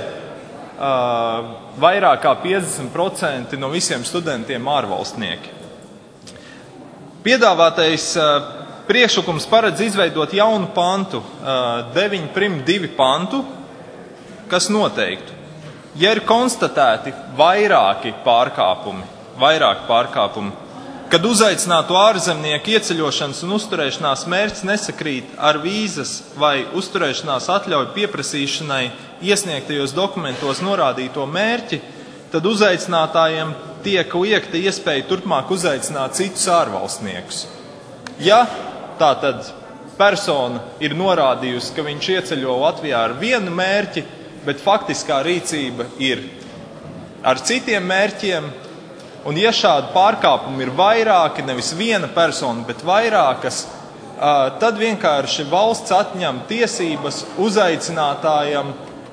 vairāk kā 50% no visiem studentiem ārvalstnieki. Piedāvātais priekšlikums paredz izveidot jaunu pantu, 9.2 pantu, kas noteiktu, ja ir konstatēti vairāki pārkāpumi, kad uzaicinātu ārzemnieku ieceļošanas un uzturēšanās mērķis nesakrīt ar vīzas vai uzturēšanās atļauju pieprasīšanai iesniegtajos dokumentos norādīto mērķi, tad uzaicinātājiem tiek liekta iespēja turpmāk uzaicināt citus ārvalstniekus. Ja tātad persona ir norādījusi, ka viņš ieceļo Latvijā ar vienu mērķi, bet faktiskā rīcība ir ar citiem mērķiem, un ja šādi pārkāpumi ir vairāki, nevis viena persona, bet vairākas, tad vienkārši valsts atņem tiesības uzaicinātājam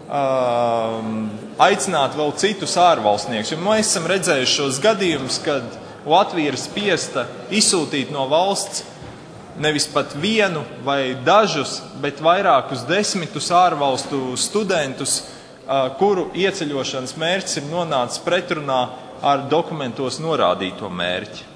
aicināt vēl citus ārvalstniekus. Jo mēs esam redzējuši šos gadījumus, kad Latvija ir spiesta izsūtīt no valsts nevis pat vienu vai dažus, bet vairākus desmitus ārvalstu studentus, kuru ieceļošanas mērķis ir nonācis pretrunā ar dokumentos norādīto mērķi.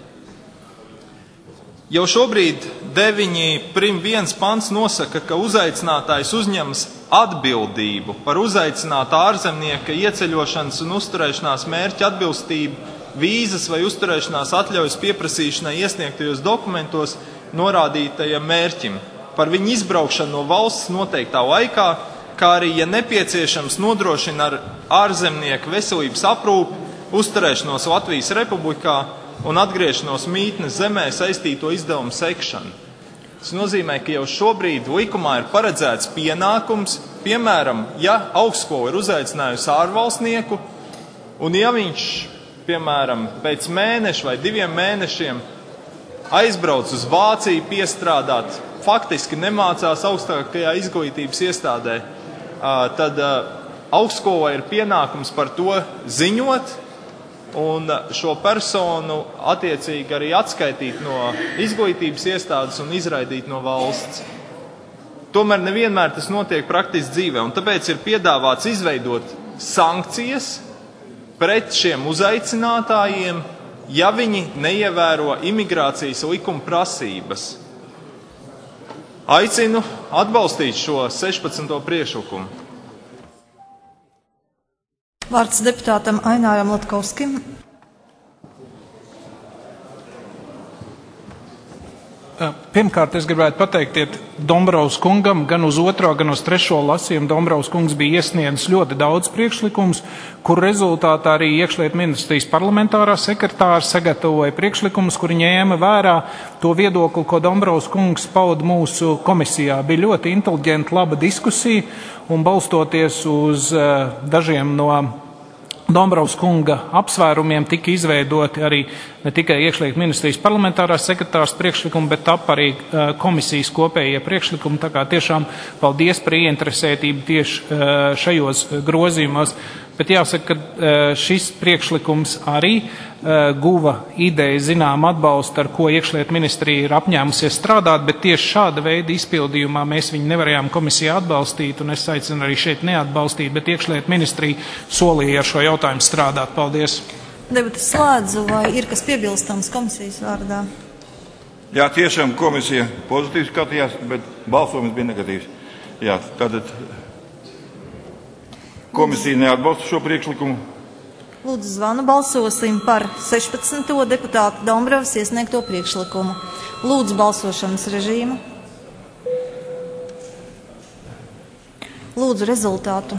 Jau šobrīd 9.1 pants nosaka, ka uzaicinātājs uzņemas atbildību par uzaicinātā ārzemnieka ieceļošanas un uzturēšanās mērķa atbilstību vīzas vai uzturēšanās atļaujas pieprasīšanai iesniegtajos dokumentos norādītajam mērķim, par viņu izbraukšanu no valsts noteiktā laikā, kā arī, ja nepieciešams, nodrošina ar ārzemnieku veselības aprūpi uzturēšanos Latvijas Republikā un atgriešanos mītnes zemē saistīto izdevumu sekšanu. Tas nozīmē, ka jau šobrīd likumā ir paredzēts pienākums, piemēram, ja augstskola ir uzaicinājusi ārvalstnieku, un ja viņš, piemēram, pēc mēneša vai 2 mēnešiem aizbrauc uz Vāciju piestrādāt, faktiski nemācās augstākajā izglītības iestādē, tad augstskolai ir pienākums par to ziņot un šo personu attiecīgi arī atskaitīt no izglītības iestādes un izraidīt no valsts. Tomēr nevienmēr tas notiek praktiski dzīvē, un tāpēc ir piedāvāts izveidot sankcijas pret šiem uzaicinātājiem, ja viņi neievēro imigrācijas likuma prasības. Aicinu atbalstīt šo 16. priekšlikumu. Vārds deputātam Aināram Latkovskim. Pirmkārt, es gribētu pateikties Dombrovs kungam, gan uz 2., gan uz 3. lasījumu. Dombrovs kungs bija iesniedzis ļoti daudz priekšlikumus, kur rezultātā arī iekšlietu ministrijas parlamentārā sekretāra sagatavoja priekšlikumus, kuri ņēma vērā to viedokli, ko Dombrovs kungs pauda mūsu komisijā. Bija ļoti inteliģenta, laba diskusija, un balstoties uz dažiem no Dombrovs kunga apsvērumiem tika izveidoti arī ne tikai iekšlietu ministrijas parlamentārās sekretārs priekšlikumi, bet tap arī komisijas kopējie priekšlikumi. Tā kā tiešām paldies par ieinteresētību tieši šajos grozījumos. Bet jāsaka, ka šis priekšlikums arī guva ideju zinām atbalstu, ar ko iekšlietu ministrija ir apņēmusies strādāt, bet tieši šāda veida izpildījumā mēs viņu nevarējām komisijā atbalstīt, un es aicinu arī šeit neatbalstīt, bet iekšlietu ministrija solīja ar šo jautājumu strādāt. Paldies! Debatas slēdzu, vai ir kas piebilstams komisijas vārdā? Jā, tiešām komisija pozitīvi skatījās, bet balsojums bija negatīvs. Jā, tātad komisija neatbalsta šo priekšlikumu. Lūdzu, zvanu, balsosim par 16. deputātu Dombrovs iesniegto priekšlikumu. Lūdzu, balsošanas režīmu. Lūdzu, rezultātu.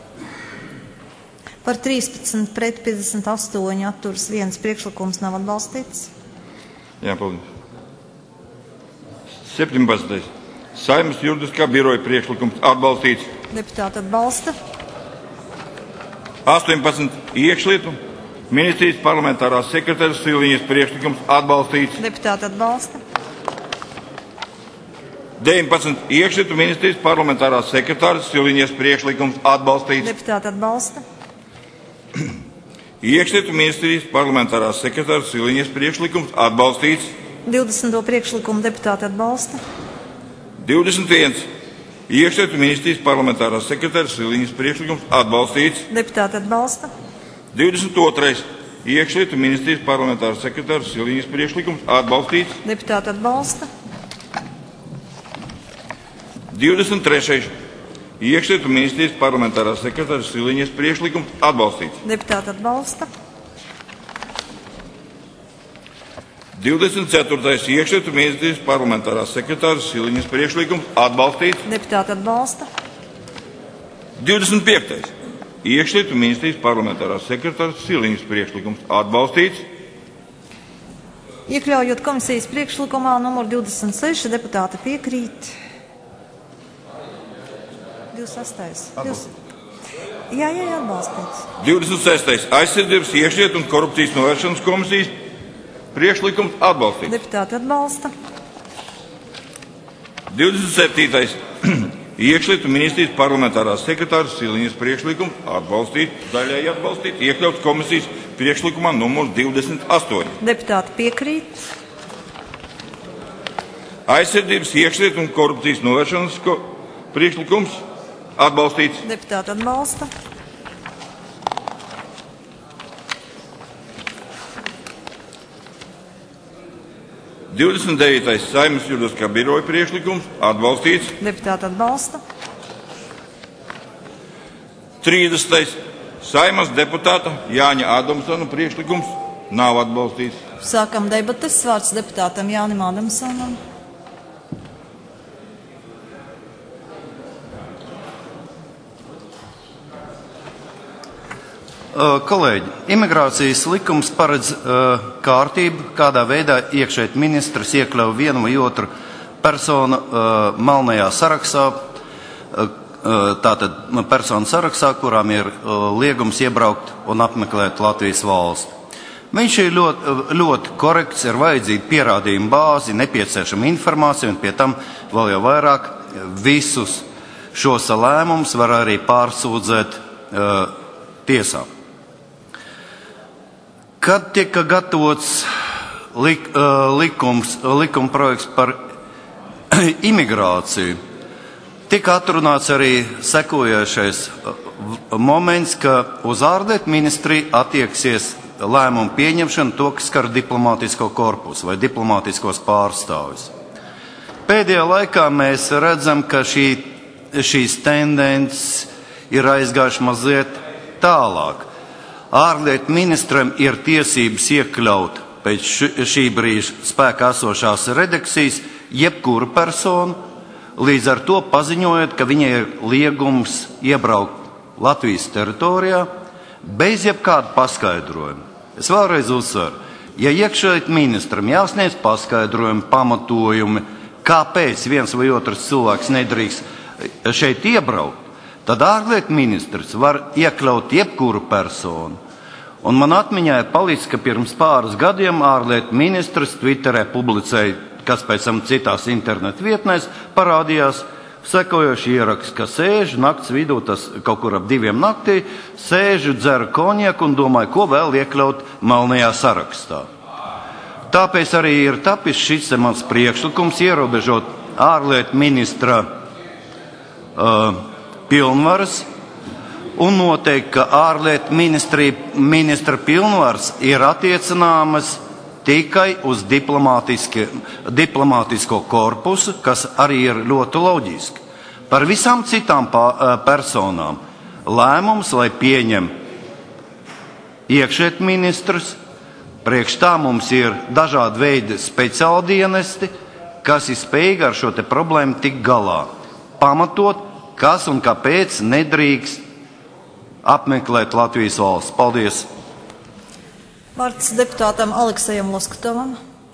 Par 13 pret 58 atturas, 1 priekšlikums nav atbalstīts. Jā, paldies. 17. Saeimas juridiskā biroja priekšlikums atbalstīts. Deputāti atbalsta. 18. Iekšlietu ministrijas parlamentārās sekretāras Silviņas priekšlikums atbalstīts. Deputāti atbalsta. 19. Iekšlietu ministrijas parlamentārās sekretāras Silviņas priekšlikums atbalstīts. Deputāti atbalsta. Iekšlietu ministrijas parlamentārās sekretāras Silviņas priekšlikums atbalstīts. 20. priekšlikumu deputāti atbalsta. 21. Iekšlietu ministrijas parlamentārās sekretāras Silviņas priekšlikums atbalstīts. Deputāti atbalsta. 22. Iekšlietu ministrijas parlamentārās sekretāras Silviņas priekšlikums atbalstīts. Deputāti atbalsta. 23. Iekšlietu ministrijas parlamentārās sekretāras Silviņas priekšlikums atbalstīts. Deputāti atbalsta. 24. Iekšlietu ministrijas parlamentārās sekretāras Silviņas priekšlikums atbalstīts. Deputāti atbalsta. 25. Iekšlietu ministrijas parlamentārās sekretāras Silviņas priekšlikums atbalstīts. Iekļaujot komisijas priekšlikumā numur 26, deputāti piekrīt. 26. Jā, atbalstīts. 26. Aizsardzības, iekšlietu un korupcijas novēršanas komisijas priekšlikums atbalstīts. Deputāti atbalsta. 27. Iekšlietu ministrijas parlamentārās sekretāras Silviņas priekšlikums atbalstīts, daļēji atbalstīts, iekļauts komisijas priekšlikumā numur 28. Deputāti piekrīt. Aizsardzības, iekšlietu un korupcijas novēršanas priekšlikums atbalstīts. Deputāti atbalsta. – 29. Saeimas juridiskā biroja priekšlikums atbalstīts. Deputāti atbalsta. 30. Saeimas deputāta Jāņa Ādamsona priekšlikums nav atbalstīts. Sākam debates. Vārds deputātam Jānim Ādamsonam. Kolēģi, imigrācijas likums paredz kārtību, kādā veidā iekšējais ministrs iekļauj vienu vai otru personu melnajā sarakstā, tātad personu sarakstā, kurām ir liegums iebraukt un apmeklēt Latvijas valsti. Viņš ir ļoti korekts, ir vajadzīga pierādījuma bāzi, nepieciešama informācija, un pie tam vēl jau vairāk visus šos lēmumus var arī pārsūdzēt tiesā. Kad tika gatavots likuma projekts par imigrāciju, tika atrunāts arī sekojošais moments, ka uz ārlietu ministriju attieksies lēmumu pieņemšanu to, kas skar diplomātisko korpusu vai diplomātiskos pārstāvjus. Pēdējā laikā mēs redzam, ka šīs tendences ir aizgājušas mazliet tālāk. Ārlietu ministram ir tiesības iekļaut pēc šī brīža spēkā esošās redakcijas jebkuru personu, līdz ar to paziņojot, ka viņai ir liegums iebraukt Latvijas teritorijā bez jebkāda paskaidrojuma. Es vēlreiz uzsveru, ja iekšējais ministram jāsniedz paskaidrojumi, pamatojumi, kāpēc viens vai otrs cilvēks nedrīkst šeit iebraukt, tad ārlietu ministrs var iekļaut jebkuru personu. Un man atmiņā ir palicis, ka pirms pāris gadiem ārlietu ministrs Twitterē publicēja, kas pēc tam citās internetu vietnēs parādījās, sekojoši ieraksts, ka sēžu nakts vidū, tas kaut kur ap 2 naktī, sēžu, dzeru konjaku un domāju, ko vēl iekļaut melnajā sarakstā. Tāpēc arī ir tapis šis mans priekšlikums ierobežot ārlietu ministra pilnvaras un noteikt, ka ārlietu ministra pilnvaras ir attiecināmas tikai uz diplomātisko korpusu, kas arī ir ļoti loģiski. Par visām citām personām lēmums, lai pieņem iekšējais ministrs, priekš tā mums ir dažādi veidi speciāli dienesti, kas ir spējīgi ar šo te problēmu tikt galā. Pamatot, kas un kāpēc nedrīkst apmeklēt Latvijas valsts. Paldies! Vārds deputātam Aleksejam Loskatovam.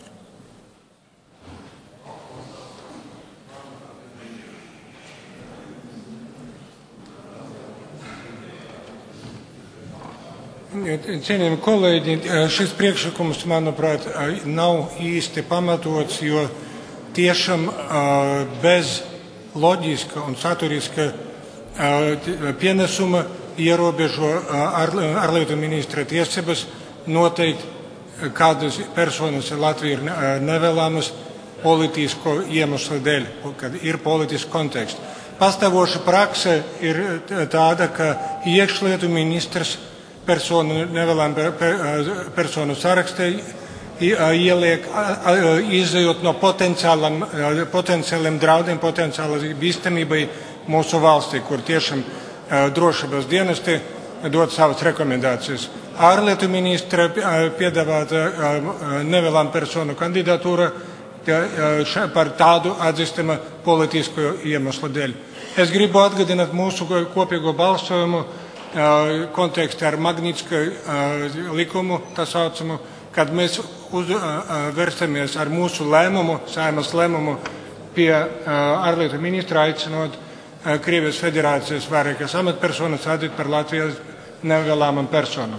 Cienījami kolēģi, šis priekšlikums, manuprāt, nav īsti pamatots, jo tiešām bez loģiska un saturiska pienesuma ierobežo ārlietu ministra tiesības noteikt, kādas personas Latvija ir nevēlamas politisko iemeslu dēļ, kad ir politisks konteksts. Pastāvoša prakse ir tāda, ka iekšlietu ministrs personu nevēlam personu sarakstē ieliek, izējot no potenciāliem draudiem, potenciālai bīstamībai mūsu valstī, kur tiešām drošības dienesti dod savas rekomendācijas. Ārlietu ministra piedāvāta nevēlam personu kandidatūra par tādu atzīstama politisku iemeslu dēļ. Es gribu atgādināt mūsu kopīgo balsojumu kontekstā ar Magnitska likumu, tā saucamu, kad mēs vērstamies ar mūsu lēmumu, Saeimas lēmumu pie ārlietu ministra aicinot Krievijas federācijas vairākas amatpersonas atzīt par Latvijas nevēlamām personām.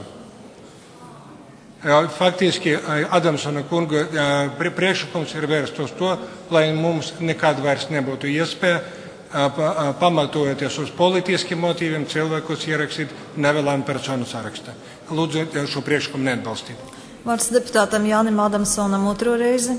Faktiski Adamsona kunga priekšlikums ir vērsts uz to, lai mums nekad vairs nebūtu iespēja pamatojoties uz politiskiem motīviem cilvēkus ierakstīt nevēlamu personu sarakstā. Lūdzu, šo priekšlikumu neatbalstīt. Vārds deputātam Jānim Adamsonam otro reizi.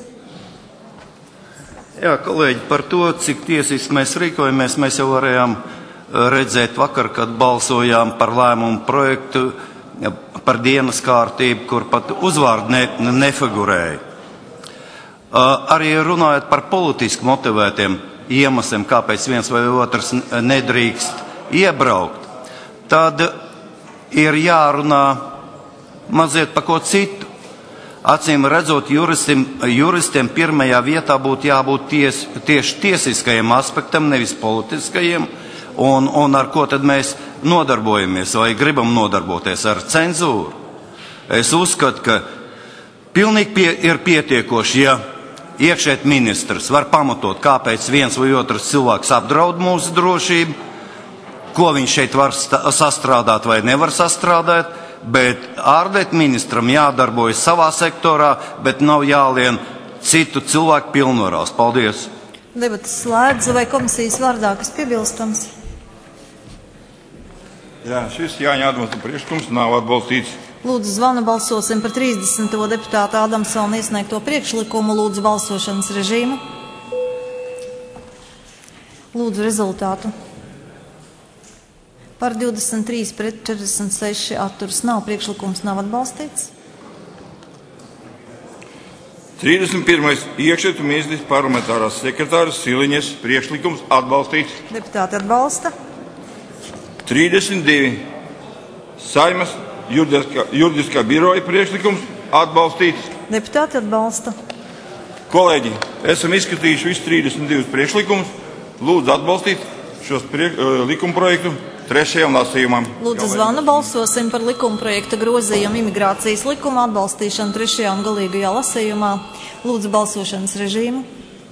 Jā, kolēģi, par to, cik tiesiski mēs rīkojamies, mēs jau varējām redzēt vakar, kad balsojām par lēmumu projektu par dienas kārtību, kur pat uzvārdi nefigurēja. Arī runājot par politiski motivētiem iemesliem, kāpēc viens vai otrs nedrīkst iebraukt, tad ir jārunā mazliet par ko citu. Acīm redzot, juristiem pirmajā vietā būtu jābūt tieši tiesiskajiem aspektam, nevis politiskajiem, Un ar ko tad mēs nodarbojamies vai gribam nodarboties ar cenzūru? Es uzskatu, ka pilnīgi ir pietiekoši, ja iekšēt ministrs var pamatot, kāpēc viens vai otrs cilvēks apdraud mūsu drošību, ko viņš šeit var sastrādāt vai nevar sastrādāt, bet ārlietu ministram jādarbojas savā sektorā, bet nav jālien citu cilvēku pilnvarās. Paldies! Debatas slēdz, vai komisijas vārdā, kas piebilstams? Jā, šis Jāņa Ādamsa priekšlikums nav atbalstīts. Lūdzu, zvanu balsosim par 30. deputāta Ādamsona iesniegto priekšlikumu. Lūdzu, balsošanas režīmu. Lūdzu, rezultātu. Par 23 pret 46 atturas nav. Priekšlikums nav atbalstīts. 31. iekšlietu ministrijas parlamentārās sekretāras Siliņas priekšlikums atbalstīts. Deputāti atbalsta. 32. Saeimas juridiskā biroja priekšlikums atbalstīts. Deputāti atbalsta. Kolēģi, esam izskatījuši visus 32 priekšlikumus. Lūdzu atbalstīt šos likumprojektu trešajam lasījumam. Lūdzu, zvanu balsosim par likumprojekta grozījumu imigrācijas likuma atbalstīšanu trešajā un galīgajā lasījumā. Lūdzu, balsošanas režīmu.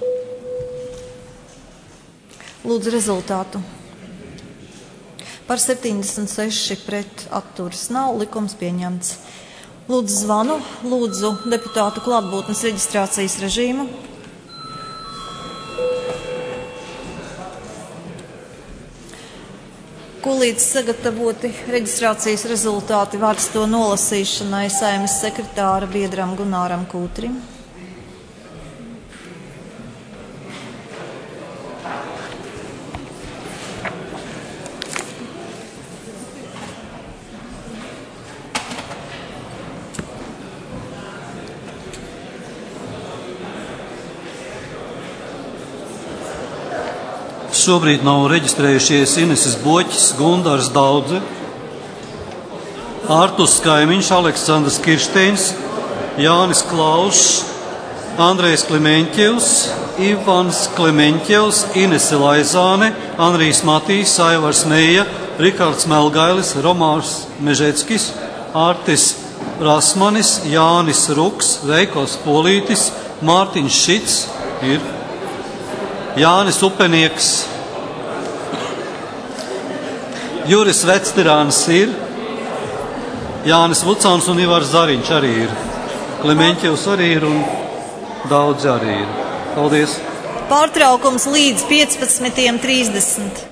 Lūdzu, rezultātu. Par 76 pret atturas nav. Likums pieņemts. Lūdzu, zvanu. Lūdzu, deputātu klātbūtnes reģistrācijas režīmu. Kulīdz sagatavoti reģistrācijas rezultāti, vārds to nolasīšanai Saeimas sekretāra biedram Gunāram Kūtrim. Šobrīd nav reģistrējušies Ineses Boķis, Gundars Daudze, Ārtus Kaimiņš, Aleksandrs Kirsteins, Jānis Klaušs, Andrejs Klemeņķevs, Ivans Klemeņķevs, Inese Laizāne, Andrijs Matīs, Aivars Neja, Rikārds Melgailis, Romārs Mežeckis, Ārtis Rasmanis, Jānis Ruks, Veikos Polītis, Mārtiņš Šits ir, Jānis Upenieks, Juris Vecterāns ir, Jānis Vucāns un Ivars Zariņš arī ir. Klemeņķevs arī ir un daudzi arī ir. Paldies! Pārtraukums līdz 15:30.